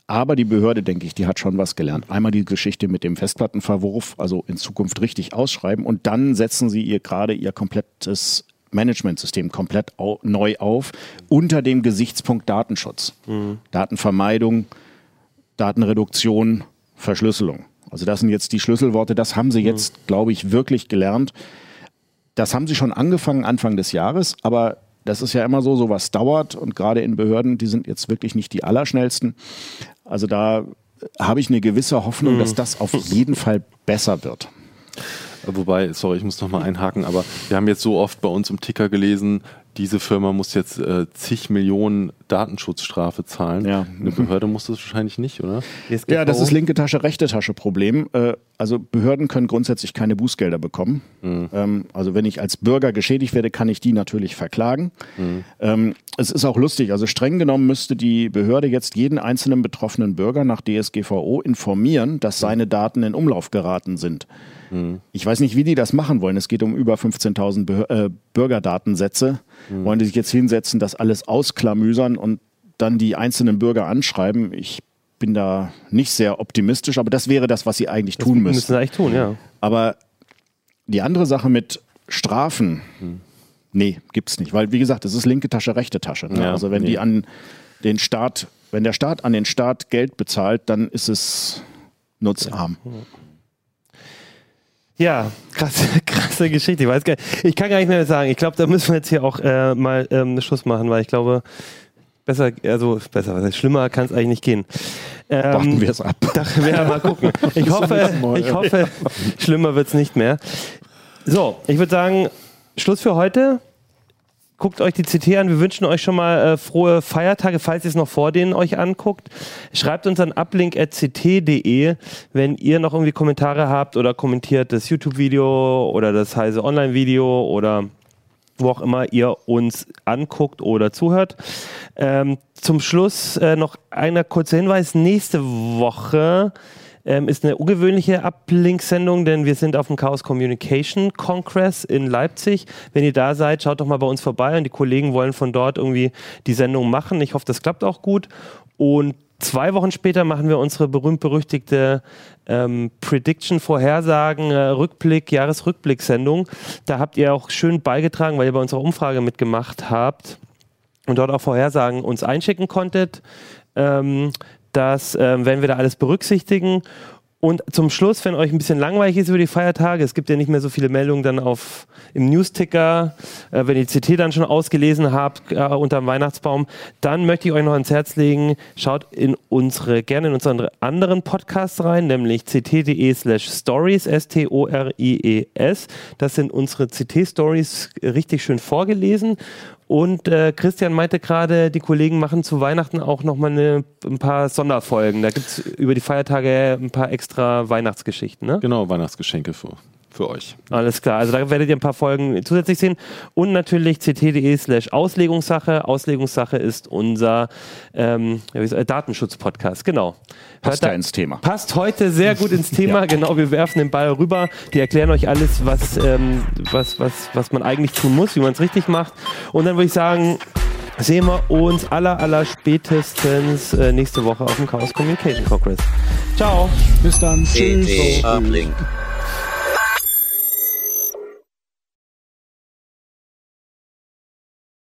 Aber die Behörde, denke ich, die hat schon was gelernt. Einmal die Geschichte mit dem Festplattenverwurf, also in Zukunft richtig ausschreiben. Und dann setzen sie ihr komplettes Managementsystem komplett neu auf, unter dem Gesichtspunkt Datenschutz. Datenvermeidung, Datenreduktion, Verschlüsselung. Also das sind jetzt die Schlüsselworte. Das haben sie jetzt, glaube ich, wirklich gelernt. Das haben sie schon angefangen Anfang des Jahres, aber das ist ja immer so, sowas dauert und gerade in Behörden, die sind jetzt wirklich nicht die allerschnellsten. Also da habe ich eine gewisse Hoffnung, dass das auf jeden Fall besser wird. Wobei, sorry, ich muss noch mal einhaken, aber wir haben jetzt so oft bei uns im Ticker gelesen, diese Firma muss jetzt zig Millionen Datenschutzstrafe zahlen. Ja. Eine Behörde muss das wahrscheinlich nicht, oder? Ja, das ist linke Tasche, rechte Tasche Problem. Also Behörden können grundsätzlich keine Bußgelder bekommen. Also wenn ich als Bürger geschädigt werde, kann ich die natürlich verklagen. Es ist auch lustig, also streng genommen müsste die Behörde jetzt jeden einzelnen betroffenen Bürger nach DSGVO informieren, dass seine Daten in Umlauf geraten sind. Ich weiß nicht, wie die das machen wollen. Es geht um über 15.000 Bürgerdatensätze. Wollen die sich jetzt hinsetzen, das alles ausklamüsern und dann die einzelnen Bürger anschreiben? Ich bin da nicht sehr optimistisch, aber das wäre das, was sie eigentlich tun müssen. Müssen sie eigentlich tun, ja. Aber die andere Sache mit Strafen, nee, gibt's nicht. Weil, wie gesagt, das ist linke Tasche, rechte Tasche. Ne? Ja, also wenn die an den Staat, wenn der Staat an den Staat Geld bezahlt, dann ist es nutzarm. Ja, krasse Geschichte. Ich weiß gar nicht, ich kann gar nicht mehr sagen. Ich glaube, da müssen wir jetzt hier auch mal Schluss machen, weil ich glaube, schlimmer kann es eigentlich nicht gehen. Warten wir es ab. Mal gucken. Ich hoffe, schlimmer wird es nicht mehr. So, ich würde sagen, Schluss für heute. Guckt euch die CT an. Wir wünschen euch schon mal frohe Feiertage, falls ihr es noch vor denen euch anguckt. Schreibt uns an uplink@ct.de, wenn ihr noch irgendwie Kommentare habt oder kommentiert das YouTube-Video oder das Heise Online-Video oder wo auch immer ihr uns anguckt oder zuhört. Zum Schluss noch einer kurzer Hinweis. Nächste Woche ist eine ungewöhnliche Uplink-Sendung, denn wir sind auf dem Chaos Communication Congress in Leipzig. Wenn ihr da seid, schaut doch mal bei uns vorbei und die Kollegen wollen von dort irgendwie die Sendung machen. Ich hoffe, das klappt auch gut. Und 2 Wochen später machen wir unsere berühmt-berüchtigte Prediction, Vorhersagen, Jahresrückblick-Sendung. Da habt ihr auch schön beigetragen, weil ihr bei unserer Umfrage mitgemacht habt und dort auch Vorhersagen uns einschicken konntet. Das werden wir da alles berücksichtigen. Und zum Schluss, wenn euch ein bisschen langweilig ist über die Feiertage, es gibt ja nicht mehr so viele Meldungen dann im News-Ticker, wenn ihr die CT dann schon ausgelesen habt unterm Weihnachtsbaum, dann möchte ich euch noch ans Herz legen, schaut gerne in unseren anderen Podcasts rein, nämlich ct.de/stories, STORIES. Das sind unsere CT-Stories richtig schön vorgelesen. Und Christian meinte gerade, die Kollegen machen zu Weihnachten auch nochmal ein paar Sonderfolgen. Da gibt es über die Feiertage ein paar extra Weihnachtsgeschichten, ne? Genau, Weihnachtsgeschenke für euch. Alles klar, also da werdet ihr ein paar Folgen zusätzlich sehen. Und natürlich ct.de/Auslegungssache. Auslegungssache ist unser Datenschutz-Podcast, genau. Passt da ins Thema. Passt heute sehr gut ins Thema, ja. Genau, wir werfen den Ball rüber. Die erklären euch alles, was man eigentlich tun muss, wie man es richtig macht. Und dann würde ich sagen, sehen wir uns aller spätestens nächste Woche auf dem Chaos Communication Congress. Ciao. Bis dann. Tschüss. Uplink.